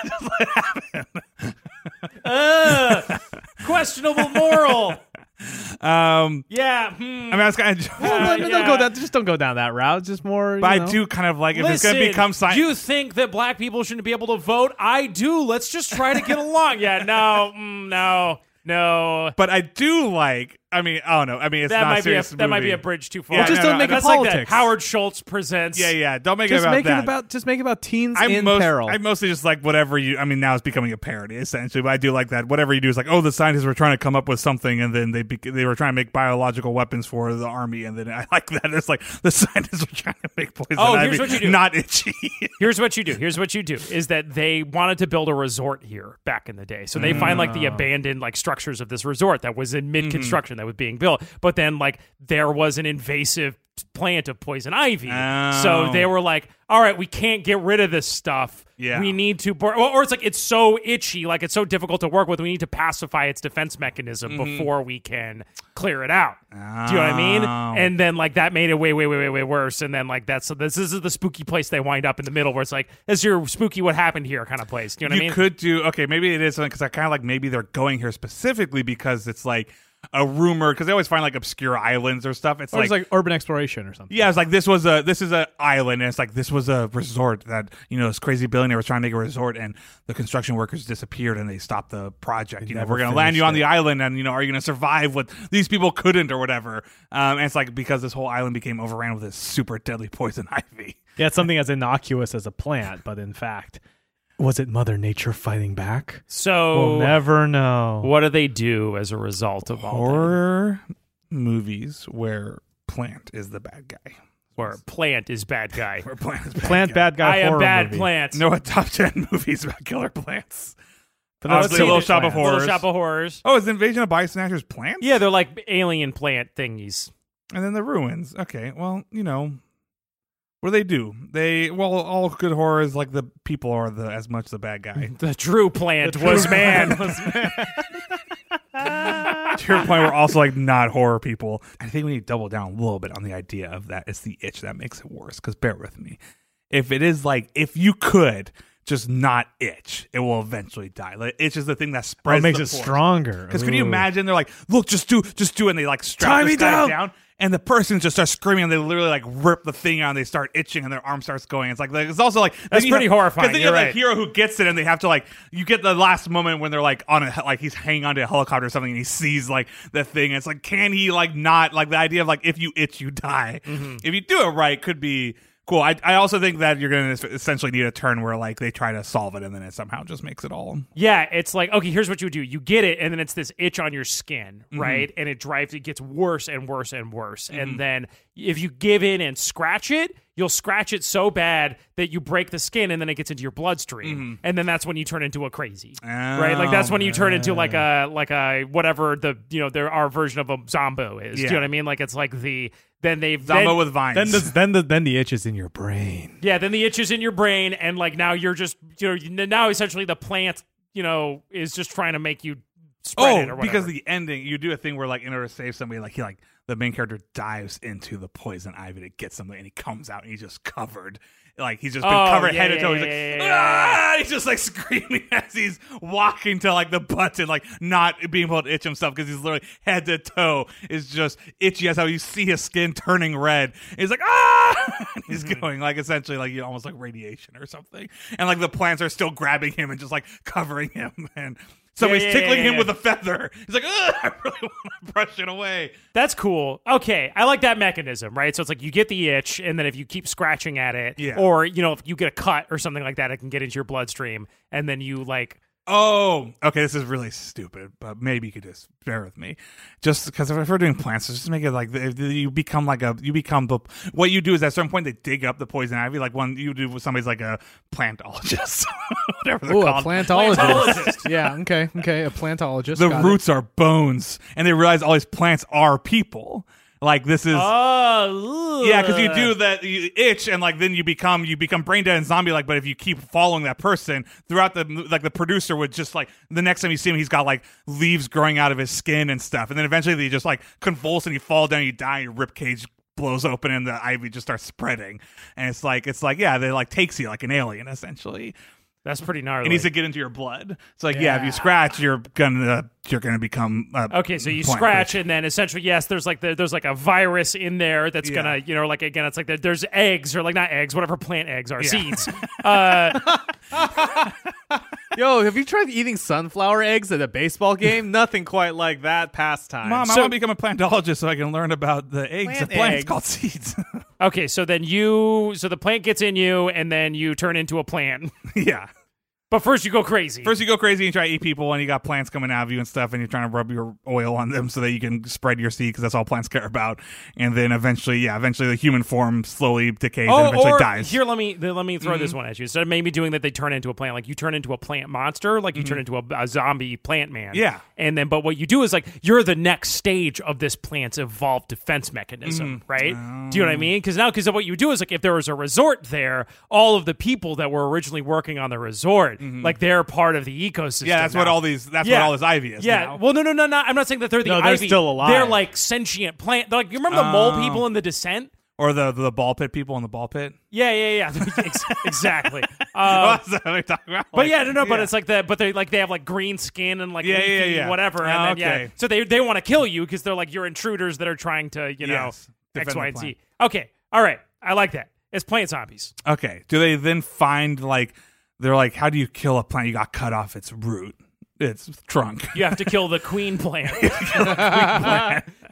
uh, questionable moral. Um, Yeah. hmm. I mean, I was kind of. Well, Uh, no, yeah. don't go that. Just don't go down that route. Just more. You But I know. do kind of like if it's Listen, going to become science. you think that black people shouldn't be able to vote? I do. Let's just try to get along. Yeah, no, mm, no, no. But I do like. I mean, I don't know. I mean, it's That not might be a serious that might be movie. a bridge too far. Yeah, just no, don't no, make it That's like that politics. Howard Schultz presents. Yeah, yeah. Don't make Just it about make that. it about. Just make it about teens I'm in most, peril. I mostly just like whatever you. I mean, now it's becoming a parody essentially, but I do like that. Whatever you do is like, oh, the scientists were trying to come up with something, and then they be, they were trying to make biological weapons for the army, and then I like that. It's like the scientists were trying to make poison Oh, ivy, here's what you do. not itchy. Here's what you do. Here's what you do is that they wanted to build a resort here back in the day. So they find like the abandoned like structures of this resort that was in mid-construction that was being built. But then like there was an invasive plant of poison ivy. Oh. So they were like, all right, we can't get rid of this stuff. Yeah. We need to, or, or it's like it's so itchy, like it's so difficult to work with. We need to pacify its defense mechanism before we can clear it out. Do you know what I mean? Oh. And then like that made it way, way, way, way, way worse. And then like that's so this, this is the spooky place they wind up in the middle, where it's like this is your spooky what happened here kind of place. Do you know what you I mean? could do okay. Maybe it is something because I kind of like maybe they're going here specifically because it's like a rumor because they always find like obscure islands or stuff. It's or like, it's like urban exploration or something. yeah, it's like this was a this is a island and it's like this was a resort that you know this crazy billionaire was trying to make a resort and the construction workers disappeared and they stopped the project. You know, never we're gonna land you finished on it. the island and you know are you gonna survive what these people couldn't or whatever? Um, and it's like because this whole island became overran with this super deadly poison ivy. Yeah, it's something as innocuous as a plant, but in fact, was it Mother Nature fighting back? So We'll never know. what do they do as a result of all that? Horror movies where plant is the bad guy. Where plant is bad guy. Where plant is bad Plant guy. bad guy I am horror bad movie. plant. No, a top ten movies about killer plants. But Uh, that's the still Little a Shop of plant. Horrors. Little Shop of Horrors. Oh, is Invasion of Body Snatchers plants? Yeah, they're like alien plant thingies. And then the ruins. Okay, well, you know, what do they do? They well, all good horror is like the people are the as much the bad guy. The true plant was man. To your point, we're also like not horror people. I think we need to double down a little bit on the idea of that. It's the itch that makes it worse. Because bear with me, if it is like if you could just not itch, it will eventually die. Like, itch is the thing that Oh, spreads. it makes the it force. stronger. Because can you Ooh. imagine? They're like, look, just do, just do, it, and they like strap Tie this me guy down. down. And the person just starts screaming, and they literally like rip the thing out, and they start itching, and their arm starts going. It's like, like it's also like That's then you pretty have, horrifying. Because then you You're have right. the hero who gets it, and they have to like you get the last moment when they're like on a like he's hanging onto a helicopter or something, and he sees like the thing. And it's like, can he like not like the idea of like if you itch, you die. Mm-hmm. If you do it right, could be. Cool. I I also think that you're going to essentially need a turn where like they try to solve it and then it somehow just makes it all. Yeah, it's like, okay, here's what you would do. You get it, and then it's this itch on your skin, right? And it drives, it gets worse and worse and worse. And then if you give in and scratch it, you'll scratch it so bad that you break the skin, and then it gets into your bloodstream. And then that's when you turn into a crazy, right? Like that's when you turn into like a, like a, whatever the, you know, there our version of a zombo is. Do you Yeah. know what I mean? Like it's like the, then they've, Zombo then- with vines. Then the then the then the itch is in your brain. yeah, then the itch is in your brain, and like now you're just, you know, now essentially the plant, you know, is just trying to make you spread it or Oh, whatever. because the ending, you do a thing where, like, in order to save somebody, like, he, like, the main character dives into the poison ivy to get something, and he comes out and he's just covered. Like, he's just been Oh, covered yeah, head yeah, to toe. He's yeah, like, yeah, yeah, ah! He's just, like, screaming as he's walking to, like, the button, like, not being able to itch himself because he's literally head to toe is just itchy. That's how you see his skin turning red. He's like, ah! And he's Mm-hmm. going, like, essentially, like, you know, almost like radiation or something. And, like, the plants are still grabbing him and just, like, covering him. And somebody's yeah, tickling yeah, him yeah. with a feather. He's like, ugh, I really want to brush it away. That's cool. Okay, I like that mechanism, right? So it's like you get the itch, and then if you keep scratching at it, Yeah. or you know, if you get a cut or something like that, it can get into your bloodstream, and then you like, Oh, okay. This is really stupid, but maybe you could just bear with me. Just because if we're doing plants, just make it like the- the- you become like a you become the what you do is at a certain point they dig up the poison ivy, like when you do with somebody's like a plantologist, whatever they're Oh, a called. plantologist. Plantologist. Yeah, okay, okay, a plantologist. The Got it. roots are bones, and they realize all these plants are people. Like this is. oh, Yeah, because you do that, you itch, and like then you become you become brain dead and zombie like. But if you keep following that person throughout the like, the producer would just like the next time you see him, he's got like leaves growing out of his skin and stuff, and then eventually they just like convulse and you fall down, you die, your rib cage blows open, and the ivy just starts spreading, and it's like it's like yeah, they like takes you like an alien essentially. That's pretty gnarly. It needs to get into your blood. It's like yeah, if Yeah. you scratch, you're gonna you're gonna become uh, Okay, so you plant. scratch, and then essentially, yes, there's like the, there's like a virus in there that's Yeah. gonna, you know, like again, it's like there, there's eggs or like not eggs, whatever plant eggs are, Yeah. seeds. Uh, Yo, have you tried eating sunflower eggs at a baseball game? Nothing quite like that pastime. Mom, I So- want to become a plantologist so I can learn about the eggs Plant of plants eggs. called seeds. okay, so then you, so the plant gets in you, and then you turn into a plant. yeah. But first, you go crazy. First, you go crazy and try to eat people, and you got plants coming out of you and stuff, and you're trying to rub your oil on them so that you can spread your seed because that's all plants care about. And then eventually, yeah, eventually the human form slowly decays and Oh, eventually or dies. here, let me then let me throw Mm-hmm. this one at you. Instead of maybe doing that, they turn into a plant. Like you turn into a plant monster. Like you turn into a, a zombie plant man. Mm-hmm. Yeah. And then, but what you do is like you're the next stage of this plant's evolved defense mechanism, Mm-hmm. right? Oh. Do you know what I mean? Because now, because what you do is like if there was a resort there, all of the people that were originally working on the resort, like they're part of the ecosystem. Mm-hmm. yeah, that's what now. all these. That's Yeah. what all this ivy is. Yeah. now. Well, no, no, no, no. I'm not saying that they're the No, they're ivy. still alive. They're like sentient plant. They're like you remember the mole Oh. people in The Descent? Or the the ball pit people in the ball pit. Yeah, yeah, yeah. Ex- exactly. Oh, Uh, that's what we're talking about. but Like, yeah, no, no. But yeah. it's like that. But they like they have like green skin and like Yeah, yeah, leafy yeah. whatever. And Oh, then, yeah. okay. So they they want to kill you because they're like you're intruders that are trying to you know Yes. Defend X, the Y, and plant. Z. Okay, all right. I like that. It's plant zombies. Okay. Do they then find like they're like, how do you kill a plant? You got cut off its root, its trunk. You have to kill the queen plant. Plant. God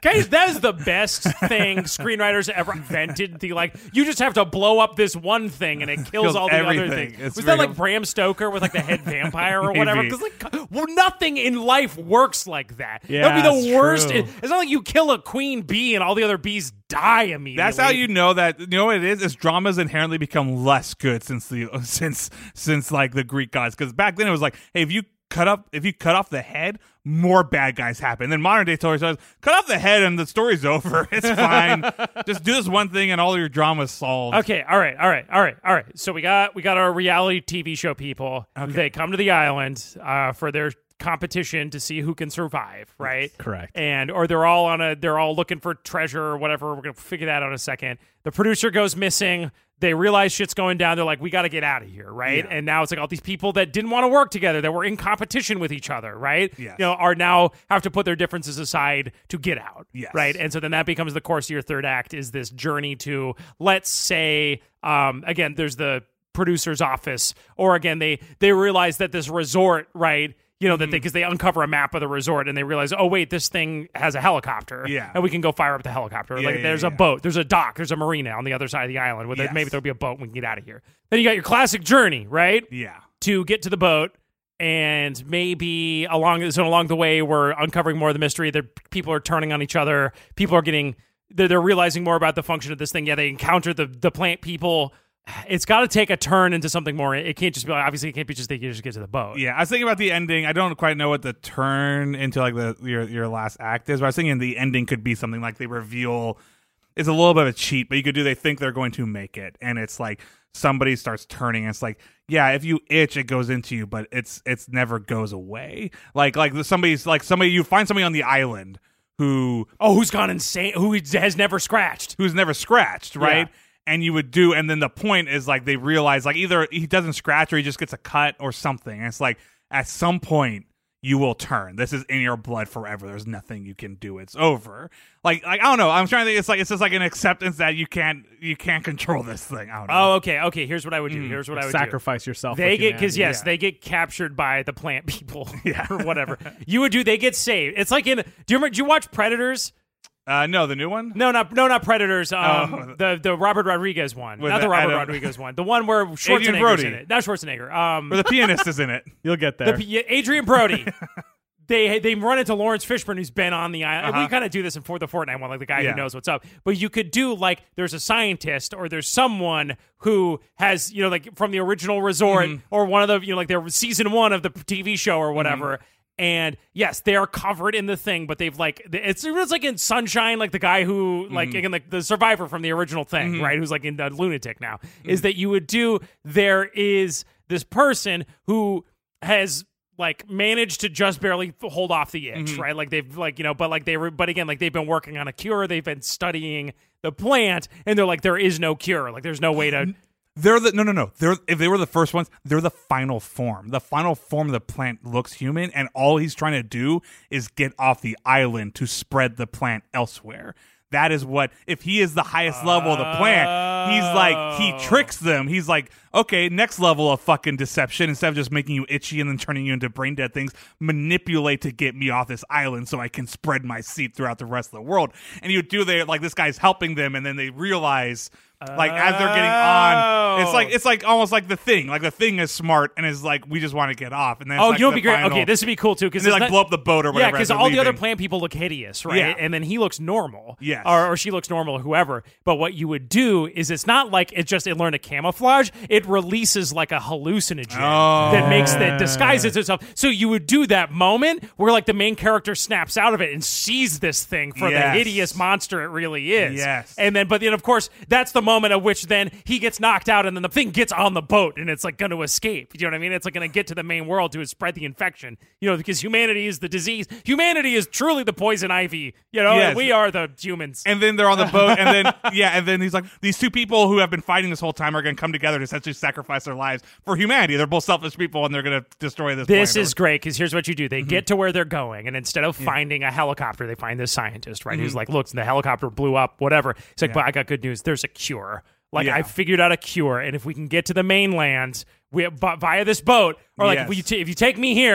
Okay, that is the best thing screenwriters ever invented. The like, you just have to blow up this one thing and it kills, Kills all the everything. other things. It's Was that very- like Bram Stoker with like the head vampire or Maybe. whatever? Because like, well, nothing in life works like that. Yeah, That'd be the it's worst. true. It- it's not like you kill a queen bee and all the other bees die immediately. That's how you know that. You know what it is? Is dramas inherently become less good since the since since like the Greek gods. Because back then it was like, hey, if you cut up if you cut off the head, more bad guys happen. And then modern day stories says, cut off the head and the story's over. It's fine. Just do this one thing and all your drama's solved. Okay, all right, all right, all right, all right. So we got we got our reality T V show people. Okay. They come to the island uh, for their competition to see who can survive, right? Correct. And or they're all on a they're all looking for treasure or whatever. We're gonna figure that out in a second. The producer goes missing. They realize shit's going down. They're like, we got to get out of here, right? Yeah. And now it's like all these people that didn't want to work together, that were in competition with each other, right? Yes. You know, are now have to put their differences aside to get out, Yes. right? And so then that becomes the course of your third act is this journey to, let's say, um, again, there's the producer's office, or again, they they realize that this resort, right? You know, that they, because they uncover a map of the resort and they realize, oh, wait, this thing has a helicopter. Yeah. And we can go fire up the helicopter. Yeah, like, yeah, there's yeah. a boat, there's a dock, there's a marina on the other side of the island. With Yes. maybe there'll be a boat and we can get out of here. Then you got your classic journey, right? Yeah. To get to the boat. And maybe along so along the way, we're uncovering more of the mystery. That people are turning on each other. People are getting, they're, they're realizing more about the function of this thing. Yeah, they encounter the, the plant people. It's got to take a turn into something more. It can't just be like, obviously it can't be just they just get to the boat. Yeah, I was thinking about the ending. I don't quite know what the turn into like the your your last act is, but I was thinking the ending could be something like they reveal. It's a little bit of a cheat, but you could do. They think they're going to make it, and it's like somebody starts turning. And it's like, yeah, if you itch, it goes into you, but it's it's never goes away. Like like somebody's like somebody you find somebody on the island who Oh, who's gone insane? Who has never scratched? who's never scratched, right? Yeah. And you would do, and then the point is like they realize like either he doesn't scratch or he just gets a cut or something. And it's like at some point you will turn. This is in your blood forever. There's nothing you can do. It's over. Like like I don't know. I'm trying to think. It's like it's just like an acceptance that you can't you can't control this thing. I don't know. Oh, okay, okay. Here's what I would do. Here's what I would do. Sacrifice yourself. They for get because humanity. yes, they get captured by the plant people, Yeah. or whatever. You would do. They get saved. It's like in. Do you remember? Do you watch Predators? Uh, no, the new one. No, not no, not Predators. Um, Oh. the the Robert Rodriguez one, With not the the- Robert Adam- Rodriguez one. The one where Schwarzenegger's Brody. in it. Not Schwarzenegger. Um, Where the pianist is in it. You'll get there. the, yeah, Adrian Brody. They they run into Lawrence Fishburne, who's been on the island. Uh-huh. We kind of do this in for the Fortnite one, like the guy Yeah. who knows what's up. But you could do like there's a scientist or there's someone who has you know like from the original resort Mm-hmm. or one of the you know like their season one of the T V show or whatever. And yes, they are covered in the thing, but they've like it's it's like in Sunshine, like the guy who like Mm-hmm. again like the survivor from the original thing, right? Who's like in the lunatic now. Mm-hmm. Is that you would do? There is this person who has like managed to just barely f- hold off the itch, Mm-hmm. right? Like they've like you know, but like they were, but again, like they've been working on a cure. They've been studying the plant, and they're like, there is no cure. Like there's no way to. They're the no no no. They're if they were the first ones, they're the final form. The final form of the plant looks human, and all he's trying to do is get off the island to spread the plant elsewhere. That is what if he is the highest level of the plant, he's like he tricks them. He's like, okay, next level of fucking deception. Instead of just making you itchy and then turning you into brain dead things, manipulate to get me off this island so I can spread my seed throughout the rest of the world. And you do they like this guy's helping them, and then they realize. Like as they're getting on, it's like it's like almost like the thing. Like the thing is smart and is like we just want to get off. And then it's Oh, like you know the what'd be great? final- Okay, this would be cool too because and they like blow up the boat or whatever. Yeah, because as they're all the other leaving. plant people look hideous, right? Yeah. And then he looks normal. Yes. Or, or she looks normal, whoever. But what you would do is it's not like it just it learned to camouflage. It releases like a hallucinogen Oh. that makes that disguises itself. So you would do that moment where like the main character snaps out of it and sees this thing for Yes. the hideous monster it really is. Yes. And then, but then of course that's the moment at which then he gets knocked out and then the thing gets on the boat and it's like going to escape. You know what I mean? It's like going to get to the main world to spread the infection. You know, because humanity is the disease. Humanity is truly the poison ivy. You know, Yes. we are the humans. And then they're on the boat, and then yeah, and then he's like, these two people who have been fighting this whole time are going to come together to essentially sacrifice their lives for humanity. They're both selfish people, and they're going to destroy this. This planet. is great because here's what you do. They Mm-hmm. get to where they're going, and instead of finding a helicopter, they find this scientist, right? Mm-hmm. Who's like, look, the helicopter blew up, whatever. He's like, but I got good news. There's a cure. Like, Yeah. I figured out a cure, and if we can get to the mainland we, b- via this boat, or like, Yes. if, you t- if you take me here,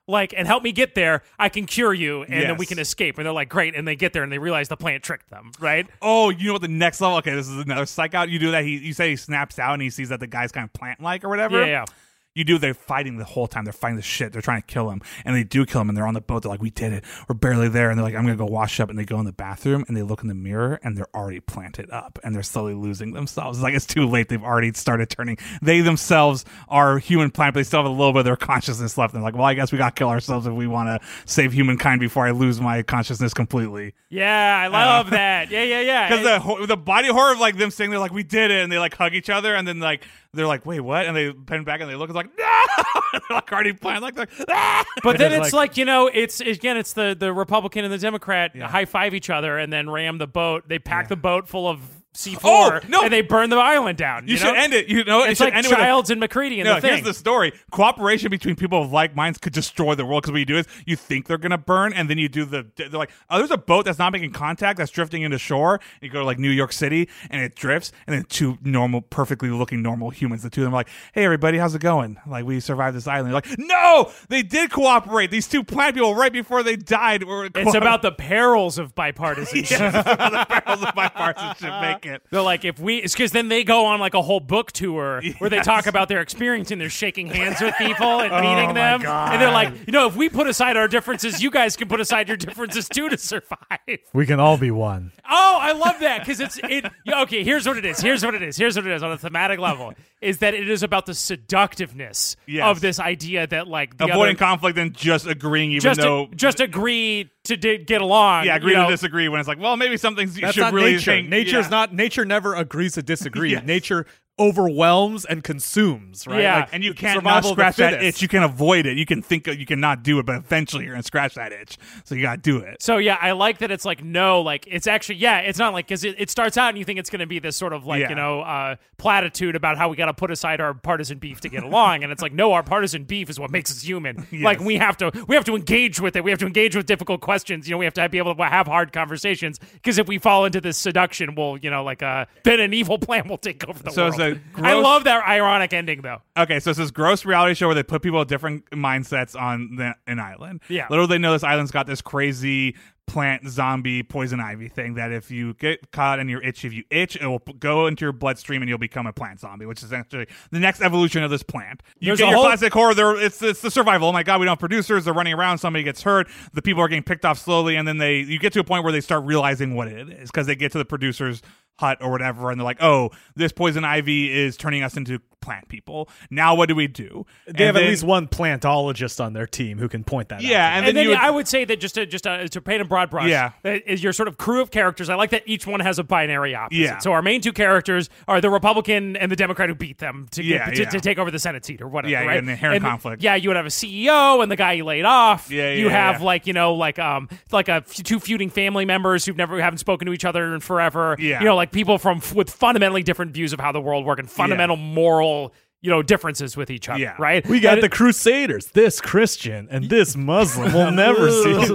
like, and help me get there. I can cure you, and then we Yes. can escape. And they're like, great. And they get there, and they realize the plant tricked them, right? Oh, you know what the next level? Okay, this is another psych out. You do that. He, you say he snaps out and he sees that the guy's kind of plant-like or whatever. Yeah, yeah. You do. They're fighting the whole time. They're fighting the shit. They're trying to kill him, and they do kill him. And they're on the boat. They're like, "We did it. We're barely there." And they're like, "I'm gonna go wash up." And they go in the bathroom and they look in the mirror, and they're already planted up, and they're slowly losing themselves. It's like it's too late. They've already started turning. They themselves are human plant, but they still have a little bit of their consciousness left. And they're like, "Well, I guess we gotta kill ourselves if we want to save humankind before I lose my consciousness completely." Yeah, I love that. Yeah, yeah, yeah. Because the ho- the body horror of like them saying they're like, "We did it," and they like hug each other, and then like they're like, "Wait, what?" And they pen back and they look, it's like, "No!" And they're like already playing like, like ah! But then It's it's like- like, you know, it's again, it's the the Republican and the Democrat high five each other and then ram the boat. They pack the boat full of C four Oh, no. and they burn the island down. You, You, should know? end it. You know, it It's should like end it with a- Childs and McCready in No, the thing. here's the story. Cooperation between people of like minds could destroy the world because what you do is you think they're going to burn and then you do the, they're like, oh, there's a boat that's not making contact that's drifting into shore. And you go to like New York City and it drifts and then two normal, perfectly looking normal humans, the two of them are like, "Hey, everybody, how's it going? Like, we survived this island." They're like, "No, they did cooperate. These two plant people right before they died were It's about the perils of bipartisanship. the barrels of bipartisanship make it. They're like, if we, it's because then they go on like a whole book tour where they Yes. talk about their experience and they're shaking hands with people and Oh meeting my them. God. And they're like, you know, if we put aside our differences, you guys can put aside your differences too to survive. We can all be one. Oh, I love that because it's it. Yeah, okay, here's what it is. Here's what it is. Here's what it is on a thematic level: is that it is about the seductiveness Yes. of this idea that like the Avoiding other, conflict and just agreeing, even just though just agree to di- get along. yeah, agree you to know? disagree when it's like, well, maybe some things you That's should not really nature. think. Nature's yeah. not nature. Never agrees to disagree. Yes. Nature overwhelms and consumes. Right? Yeah. Like, And you the can't survival not of the scratch that fittest. itch. You can avoid it. You can think you can not do it, but eventually you're gonna scratch that itch. So you gotta do it. So yeah, I like that it's like no, like it's actually yeah, it's not like because it, it starts out and you think it's going to be this sort of like Yeah. you know uh, platitude about how we got to put aside our partisan beef to get along, and it's like no, our partisan beef is what makes us human. Like we have to we have to engage with it. We have to engage with difficult questions. You know, we have to be able to have hard conversations because if we fall into this seduction, we'll you know like uh, then an evil plan will take over the So world. it's a I gross- love that ironic ending though. Okay, so it's this gross reality show where they put people with different mindsets on the, an island. Yeah. Little they know this island's got this crazy plant zombie poison ivy thing that if you get caught and you're itchy, if you itch, it will p- go into your bloodstream and you'll become a plant zombie, which is actually the next evolution of this plant. You There's get a your whole- classic horror, there, it's, it's the survival. Oh my god, we don't have producers, they're running around, somebody gets hurt, the people are getting picked off slowly, and then they you get to a point where they start realizing what it is because they get to the producer's hut or whatever, and they're like, oh, this poison ivy is turning us into plant people. Now what do we do? They have And at then- least one plantologist on their team who can point that out. Yeah, and, And, then, you would- I would say that just to just to, to paint a broad brush, Yeah. that is your sort of crew of characters. I like that each one has a binary opposite. Yeah. So our main two characters are the Republican and the Democrat who beat them to get, Yeah, to, yeah. to take over the Senate seat or whatever. Yeah, you right? got an inherent And, conflict. Yeah, you would have a C E O and the guy you laid off. Yeah, You yeah, have yeah. like you know like um like a f- two feuding family members who've never haven't spoken to each other in forever. Yeah. You know like people from with fundamentally different views of how the world works and fundamental moral you know differences with each other. Yeah. Right. We got And the it- Crusaders. This Christian and this Muslim will never see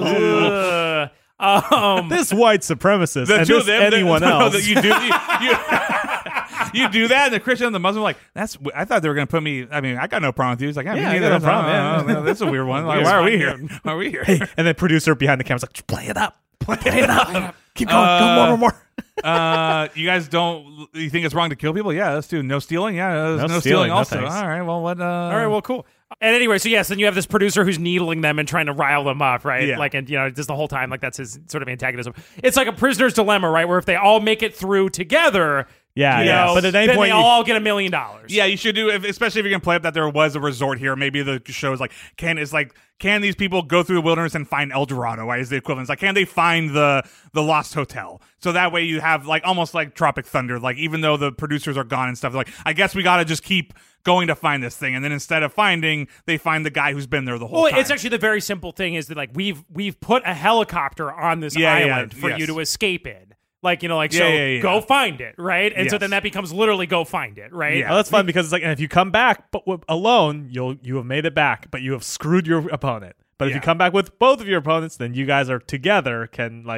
Uh, um, this white supremacist the and two this of them, anyone the, no, else. that you do you, you, you do that, and the Christian and the Muslim are like, that's. I thought they were going to put me. I mean, I got no problem with you. He's like, yeah, Yeah, me I neither. got no problem, No, no, yeah. no, that's a weird one. Like, Here's why are my we here? dude. Why are we here? Hey, and the producer behind the camera's like, play it up, play it up, keep going, Uh, go more, more, more. uh, you guys don't. You think it's wrong to kill people? Yeah, let's do no stealing. Yeah, no, No no stealing, stealing. no Also, thanks. all right. Well, what? Uh, All right, well, cool. And anyway, so yes, then you have this producer who's needling them and trying to rile them up, right? Yeah. Like, and you know, just the whole time, like that's his sort of antagonism. It's like a prisoner's dilemma, right? Where if they all make it through together, Yeah, you yeah. know, But at any then point they you- all get a million dollars. Yeah, you should do, if, especially if you can play up that there was a resort here. Maybe the show is like, can is like, can these people go through the wilderness and find El Dorado? Right, is the equivalent? It's like, can they find the the lost hotel? So that way you have like almost like Tropic Thunder. Like even though the producers are gone and stuff, like I guess we got to just keep going to find this thing, and then instead of finding, they find the guy who's been there the whole Well, time. it's actually the very simple thing is that like we've we've put a helicopter on this Yeah, yeah, island for yes. you to escape in. Like, you know, like, Yeah, so yeah, yeah. go find it, right? And so Yes. then that becomes literally go find it, right? Yeah. Well, that's fun because it's like, and if you come back but w- alone, you'll you have made it back, but you have screwed your opponent. But if Yeah. you come back with both of your opponents, then you guys are together can like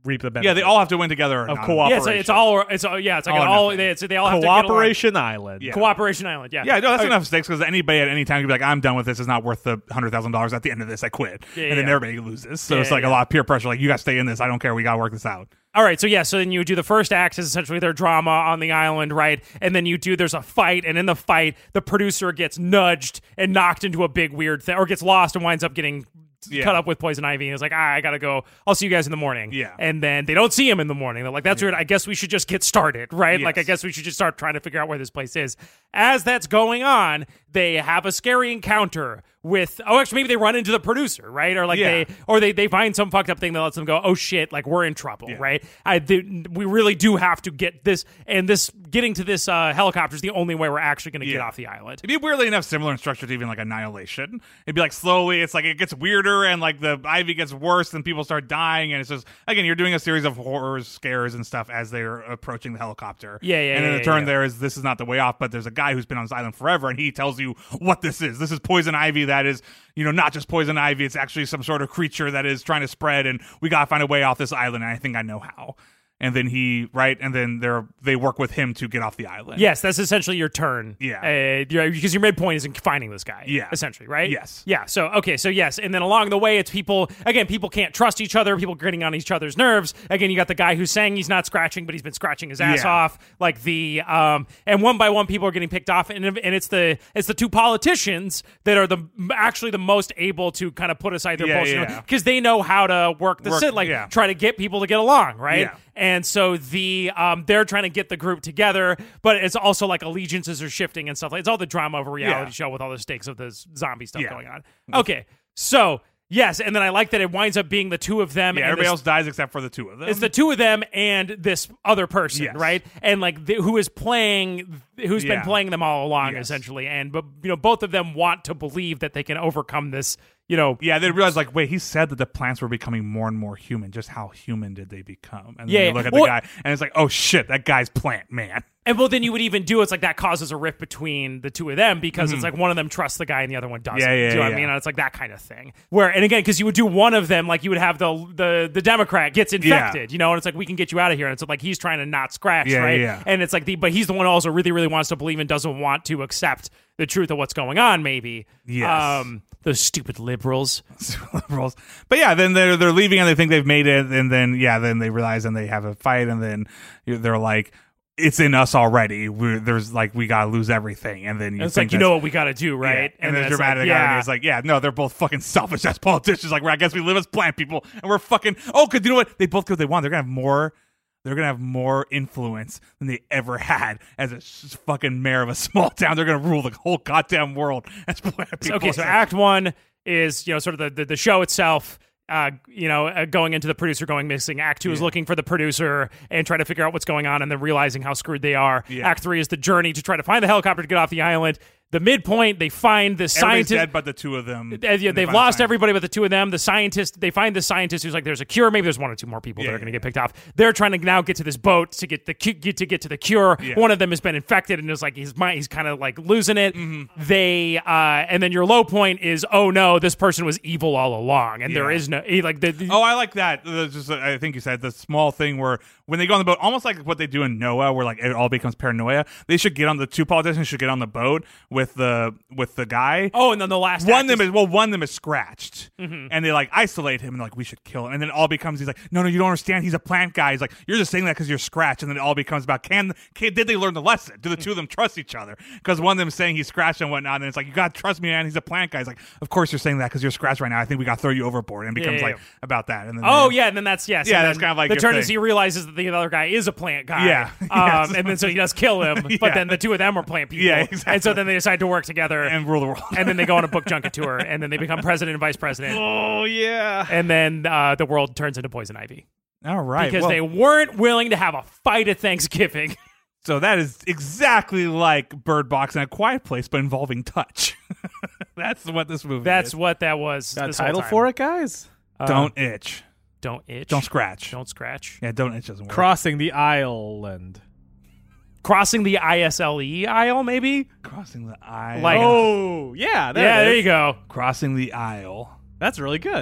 reap the benefits. Yeah, they all have to win together. Or Of not. co-op. Yeah, it's, it's all. It's all. Yeah, it's like All an or all. nothing. They, it's, they all have to get along. Cooperation Island. Yeah. Cooperation Island. Yeah. Yeah, no, that's Okay. enough stakes because anybody at any time can be like, I'm done with this. It's not worth the hundred thousand dollars at the end of this. I quit, Yeah, and then yeah. everybody loses. So Yeah, it's like yeah. a lot of peer pressure. Like, you got to stay in this. I don't care. We got to work this out. All right, so yeah, so then you do the first act is essentially their drama on the island, right? And then you do there's a fight, and in the fight, the producer gets nudged and knocked into a big weird thing, or gets lost and winds up getting Yeah. cut up with poison ivy. And it's like, ah, I gotta go. I'll see you guys in the morning. Yeah. And then they don't see him in the morning. They're like, that's weird. I guess we should just get started, right? Like, I Yes. guess we should just start trying to figure out where this place is. As that's going on, they have a scary encounter with oh actually maybe they run into the producer, right? Or like Yeah. they or they, they find some fucked up thing that lets them go, oh shit, like we're in trouble, Yeah. right? I they, we really do have to get this, and this getting to this uh, helicopter is the only way we're actually going to get Yeah. off the island. It'd be weirdly enough similar in structure to even like Annihilation. It'd be like slowly, it's like it gets weirder and like the ivy gets worse and people start dying. And it's just, again, you're doing a series of horrors, scares, and stuff as they're approaching the helicopter. Yeah, yeah, And then yeah, the turn yeah. there is this is not the way off, but there's a guy who's been on this island forever and he tells you what this is. This is poison ivy that is, you know, not just poison ivy. It's actually some sort of creature that is trying to spread and we got to find a way off this island. And I think I know how. And then he, right, and then they're they work with him to get off the island. Yes, that's essentially your turn. Yeah. Uh, you're- because your midpoint is in finding this guy. Yeah. Essentially, right? Yes. Yeah. So, okay. So, yes. And then along the way, it's people, again, people can't trust each other. People getting on each other's nerves. Again, you got the guy who's saying he's not scratching, but he's been scratching his ass Yeah. off. Like the, um, and one by one, people are getting picked off. And, and it's the, it's the two politicians that are the, actually the most able to kind of put aside their Yeah, bullshit. yeah. Because they know how to work the Work- sit, like yeah. try to get people to get along, right? Yeah. And so the um, they're trying to get the group together, but it's also like allegiances are shifting and stuff. Like it's all the drama of a reality Yeah. show with all the stakes of this zombie stuff Yeah. going on. Okay, so yes, and then I like that it winds up being the two of them. Yeah, and everybody this- else dies except for the two of them. It's the two of them and this other person, Yes. right? And like the, who is playing, who's been Yeah. playing them all along, Yes. essentially. And but you know, both of them want to believe that they can overcome this. You know, Yeah, they realize like, wait, he said that the plants were becoming more and more human. Just how human did they become? And then Yeah, you look at well- the guy, and it's like, oh shit, that guy's plant man. And well, then you would even do it's like that causes a rift between the two of them because it's like one of them trusts the guy and the other one doesn't. Mm-hmm. Yeah, yeah, do you know what yeah. I mean? And it's like that kind of thing. Where and again, because you would do one of them, like you would have the the the Democrat gets infected, you know, and it's like we can get you out of here. And it's like he's trying to not scratch, Yeah, right? yeah. And it's like the but he's the one who also really really wants to believe and doesn't want to accept the truth of what's going on. Maybe, Yes. Um, those stupid liberals. Liberals. But yeah, then they're they're leaving and they think they've made it, and then yeah, then they realize and they have a fight, and then they're like, it's in us already. We're, there's like we gotta lose everything, and then you And it's think like you that's- know what we got to do, Yeah. right? And, then then it's like, dramatic yeah. irony is like, yeah, no, they're both fucking selfish as politicians. Like, well, I guess we live as plant people, and we're fucking. Oh, because you know what? They both get what they want. They're gonna have more. They're gonna have more influence than they ever had as a s- fucking mayor of a small town. They're gonna rule the whole goddamn world as plant people. Okay, so Act One is you know sort of the the, the show itself. Uh, you know, uh, going into the producer going missing. Act Two is looking for the producer and trying to figure out what's going on, and then realizing how screwed they are. Yeah. Act Three is the journey to try to find the helicopter to get off the island. The midpoint, they find the Everybody's scientist. dead, but the two of them. Uh, yeah, and they they've find lost science. everybody but the two of them. The scientist, they find the scientist who's like, "There's a cure." Maybe there's one or two more people that Yeah, are going to yeah, get picked off. They're trying to now get to this boat to get the cu- get to get to the cure. Yeah. One of them has been infected and is like his mind. He's kind of like losing it. Mm-hmm. They uh, and then your low point is, oh no, this person was evil all along, and there Yeah. is no he, like the, the Oh, I like that. There's just, uh, I think you said the small thing where when they go on the boat, almost like what they do in Noah, where like it all becomes paranoia. They should get on the two politicians should get on the boat with the with the guy. oh, and then the last One act of them is- is well, one of them is scratched, Mm-hmm. and they like isolate him and they're like, we should kill him. And then it all becomes he's like, no, no, you don't understand. He's a plant guy. He's like, you're just saying that because you're scratched. And then it all becomes about can, can did they learn the lesson? Do the two of them trust each other? Because one of them is saying he's scratched and whatnot, and it's like you got to trust me, man. He's a plant guy. He's like, of course you're saying that because you're scratched right now. I think we got to throw you overboard, and it Yeah, becomes yeah, like yeah. about that. And then Oh they- yeah, and then that's yes. Yeah, and that's then kind of like the your turn is thing. he realizes that the other guy is a plant guy. Yeah. um, Yes. and then so he does kill him, but Yeah. then the two of them are plant people. Yeah, And so exactly. then they decide to work together, and, and rule the world. then they go on a book junket tour, and then they become president and vice president, Oh yeah. and then uh, the world turns into poison ivy all right, because well, they weren't willing to have a fight at Thanksgiving. so that is exactly like Bird Box and A Quiet Place, but involving touch. That's what this movie. That's is. what that was. Got a this whole title time. for it, guys? Uh, Don't itch. don't itch. Don't scratch. Don't scratch. Yeah, don't itch doesn't work. Crossing the island. Crossing the I S L E aisle, maybe. Crossing the aisle. Like- Oh yeah, there yeah, it there is. you go. Crossing the aisle. That's really good.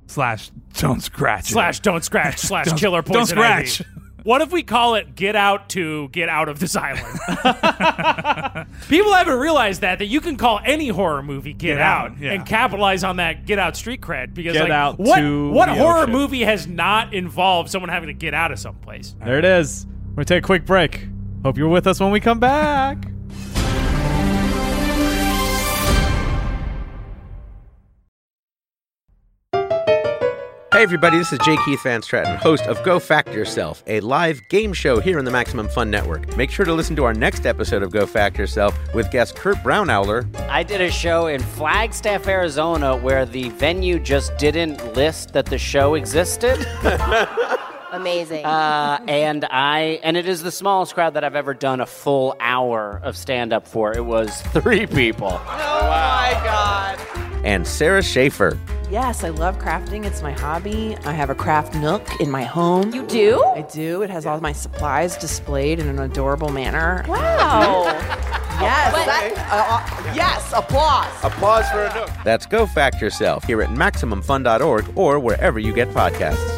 Slash don't scratch it. Slash don't scratch slash Don't- killer don't poison scratch. ivy. What if we call it Get Out to Get Out of this island? People haven't realized that, that you can call any horror movie Get, Get Out, Out, yeah. and capitalize on that Get Out street cred. Because Get like, out what, to what the horror ocean. movie has not involved someone having to get out of someplace? There it is. We're going to take a quick break. Hope you're with us when we come back. Hey everybody, this is J. Keith Van Stratton, host of Go Fact Yourself, a live game show here on the Maximum Fun Network. Make sure to listen to our next episode of Go Fact Yourself with guest Kurt Brownowler. I did a show in Flagstaff, Arizona, where the venue just didn't list that the show existed. Amazing. Uh, and I, and it is the smallest crowd that I've ever done a full hour of stand-up for. It was three people. Oh my God. And Sarah Schaefer. Yes, I love crafting. It's my hobby. I have a craft nook in my home. You do? I do. It has all my supplies displayed in an adorable manner. Wow. Yes. that- uh, uh, yes. Applause. Applause for a nook. That's Go Fact Yourself here at Maximum Fun dot org or wherever you get podcasts.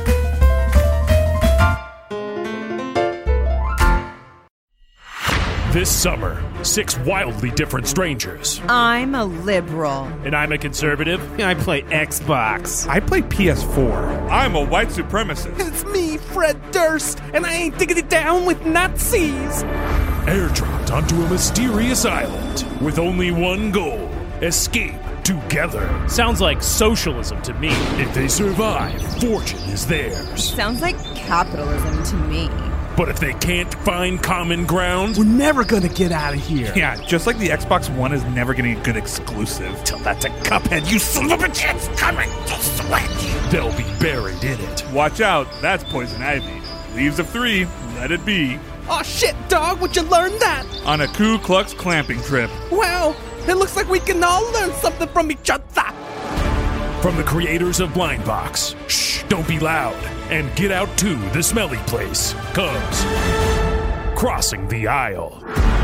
This summer, six wildly different strangers. I'm a liberal. And I'm a conservative. I play Xbox. I play P S four. I'm a white supremacist. It's me, Fred Durst, and I ain't digging it down with Nazis. Airdropped onto a mysterious island with only one goal: escape together. Sounds like socialism to me. If they survive, fortune is theirs. Sounds like capitalism to me. But if they can't find common ground, We're never gonna get out of here. Yeah, just like the Xbox One is never getting a good exclusive. Tell that to Cuphead, you son of a bitch! It's coming to Switch! they'll be buried in it. Watch out, that's Poison Ivy. Leaves of three, let it be. Oh shit, dog, would you learn that? On a Ku Klux clamping trip. Wow, it looks like we can all learn something from each other. From the creators of Blind Box, Shh, Don't Be Loud, and Get Out to the Smelly Place comes Crossing the Aisle.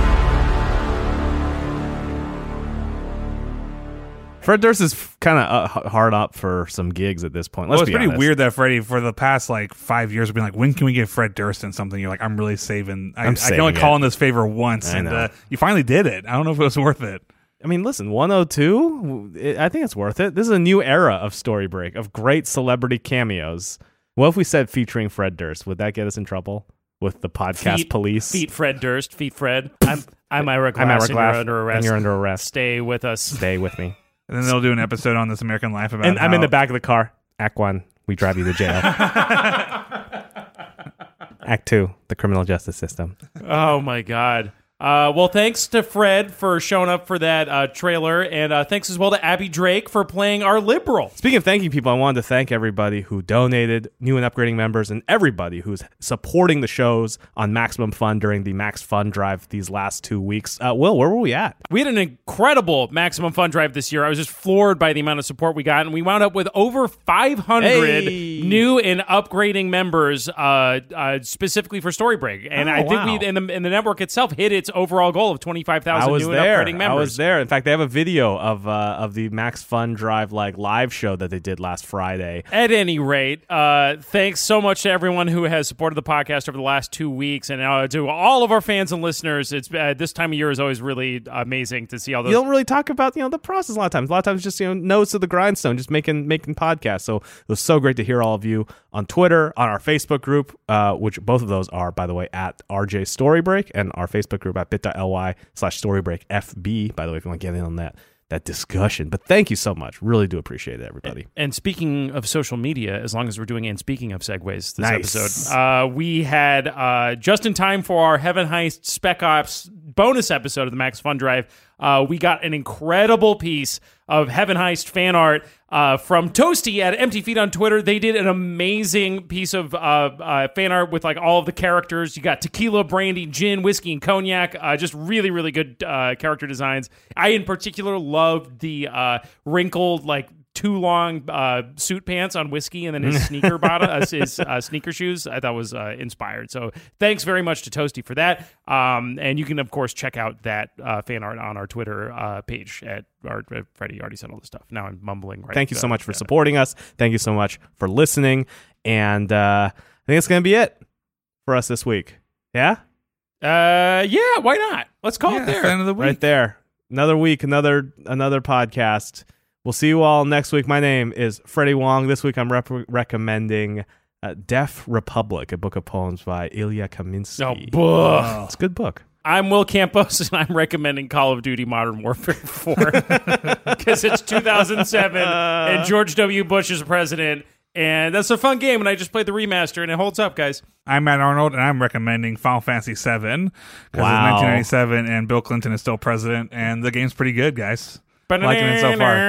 Fred Durst is kind of uh, hard up for some gigs at this point. Let's Well, it's be pretty honest. weird that Freddie, for the past like five years, we've been like, when can we get Fred Durst in something? You're like, I'm really saving. I, I'm I can only saving call it. in this favor once, I and know. uh, you finally did it. I don't know if it was worth it. I mean, listen, one oh two, it, I think it's worth it. This is a new era of Story Break, of great celebrity cameos. What if we said featuring Fred Durst? Would that get us in trouble with the podcast Feet- police? Feet Fred Durst. Feet Fred. I'm, I'm Ira Glass, I'm Ira and Glass, you're under arrest. and you're under arrest. Stay with us. Stay with me. And then they'll do an episode on This American Life about. And I'm in how- the back of the car. Act one, we drive you to jail. Act two, the criminal justice system. Oh my God. Uh, well, thanks to Fred for showing up for that uh, trailer, and uh, thanks as well to Abby Drake for playing our liberal. Speaking of thanking people, I wanted to thank everybody who donated, new and upgrading members, and everybody who's supporting the shows on Maximum Fun during the Max Fun Drive these last two weeks. Uh, Will, where were we at? We had an incredible Maximum Fun Drive this year. I was just floored by the amount of support we got, and we wound up with over five hundred Hey. new and upgrading members, uh, uh, specifically for Story Break. And Oh, I think wow. we, and the, and the network itself hit its overall goal of twenty-five I thousand was new there. and upgrading members. I was there. In fact, they have a video of uh, of the Max Fun Drive like live show that they did last Friday. At any rate, uh, thanks so much to everyone who has supported the podcast over the last two weeks, and uh, to all of our fans and listeners. It's uh, this time of year is always really amazing to see all those. You don't really talk about you know the process a lot of times. A lot of times, just you know nose to the grindstone, just making making podcasts. So it was so great to hear all of you on Twitter, on our Facebook group, uh, which both of those are, by the way, at R J Storybreak, and our Facebook group at bit.ly slash Storybreak F B. By the way, if you want to get in on that that discussion. But thank you so much. Really do appreciate it, everybody. And speaking of social media, as long as we're doing and speaking of segues this Nice. episode, uh, we had uh, just in time for our Heaven Heist Spec Ops bonus episode of the Max Fun Drive, uh, we got an incredible piece of Heaven Heist fan art uh, from Toasty at Empty Feet on Twitter. They did an amazing piece of uh, uh, fan art with like all of the characters. You got tequila, brandy, gin, whiskey, and cognac. Uh, just really, really good uh, character designs. I in particular loved the uh, wrinkled like too long uh, suit pants on whiskey and then his sneaker bottom, uh, his uh, sneaker shoes, I thought was uh, inspired. So thanks very much to Toasty for that. Um, and you can, of course, check out that uh, fan art on our Twitter uh, page at our, uh, Freddie already said all this stuff. Now I'm mumbling. Right. Thank you so uh, much for uh, supporting us. Thank you so much for listening. And uh, I think it's going to be it for us this week. Yeah? Uh, yeah, why not? Let's call Yeah, it there. fan of the week. Right there. Another week, another another podcast. We'll see you all next week. My name is Freddie Wong. This week I'm rep- recommending uh, Deaf Republic, a book of poems by Ilya Kaminsky. Oh, boy. It's a good book. I'm Will Campos, and I'm recommending Call of Duty Modern Warfare four because it's two thousand seven and George W. Bush is president, and that's a fun game, and I just played the remaster, and it holds up, guys. I'm Matt Arnold, and I'm recommending Final Fantasy seven because Wow. it's nineteen ninety-seven, and Bill Clinton is still president, and the game's pretty good, guys. Liking it so far.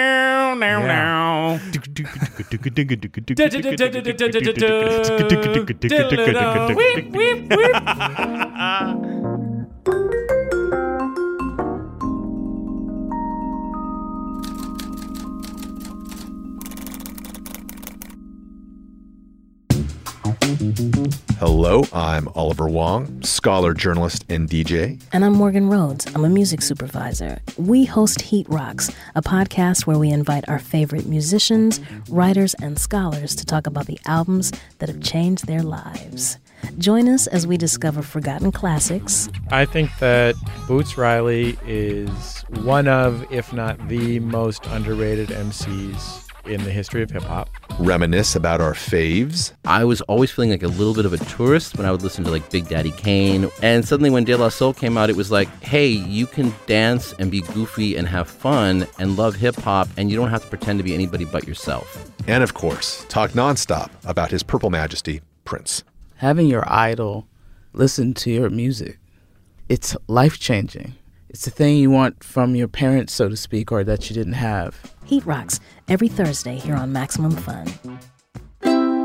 Hello, I'm Oliver Wong, scholar, journalist, and D J. And I'm Morgan Rhodes. I'm a music supervisor. We host Heat Rocks, a podcast where we invite our favorite musicians, writers, and scholars to talk about the albums that have changed their lives. Join us as we discover forgotten classics. I think that Boots Riley is one of, if not the most underrated M Cs in the history of hip-hop. Reminisce about our faves. I was always feeling like a little bit of a tourist when I would listen to like Big Daddy Kane. And suddenly when De La Soul came out, it was like, hey, you can dance and be goofy and have fun and love hip-hop, and you don't have to pretend to be anybody but yourself. And of course, talk nonstop about His Purple Majesty, Prince. Having your idol listen to your music, it's life-changing. It's the thing you want from your parents, so to speak, or that you didn't have. Heat Rocks, every Thursday here on Maximum Fun.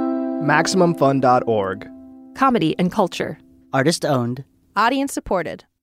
Maximum Fun dot org. Comedy and culture. Artist owned. Audience supported.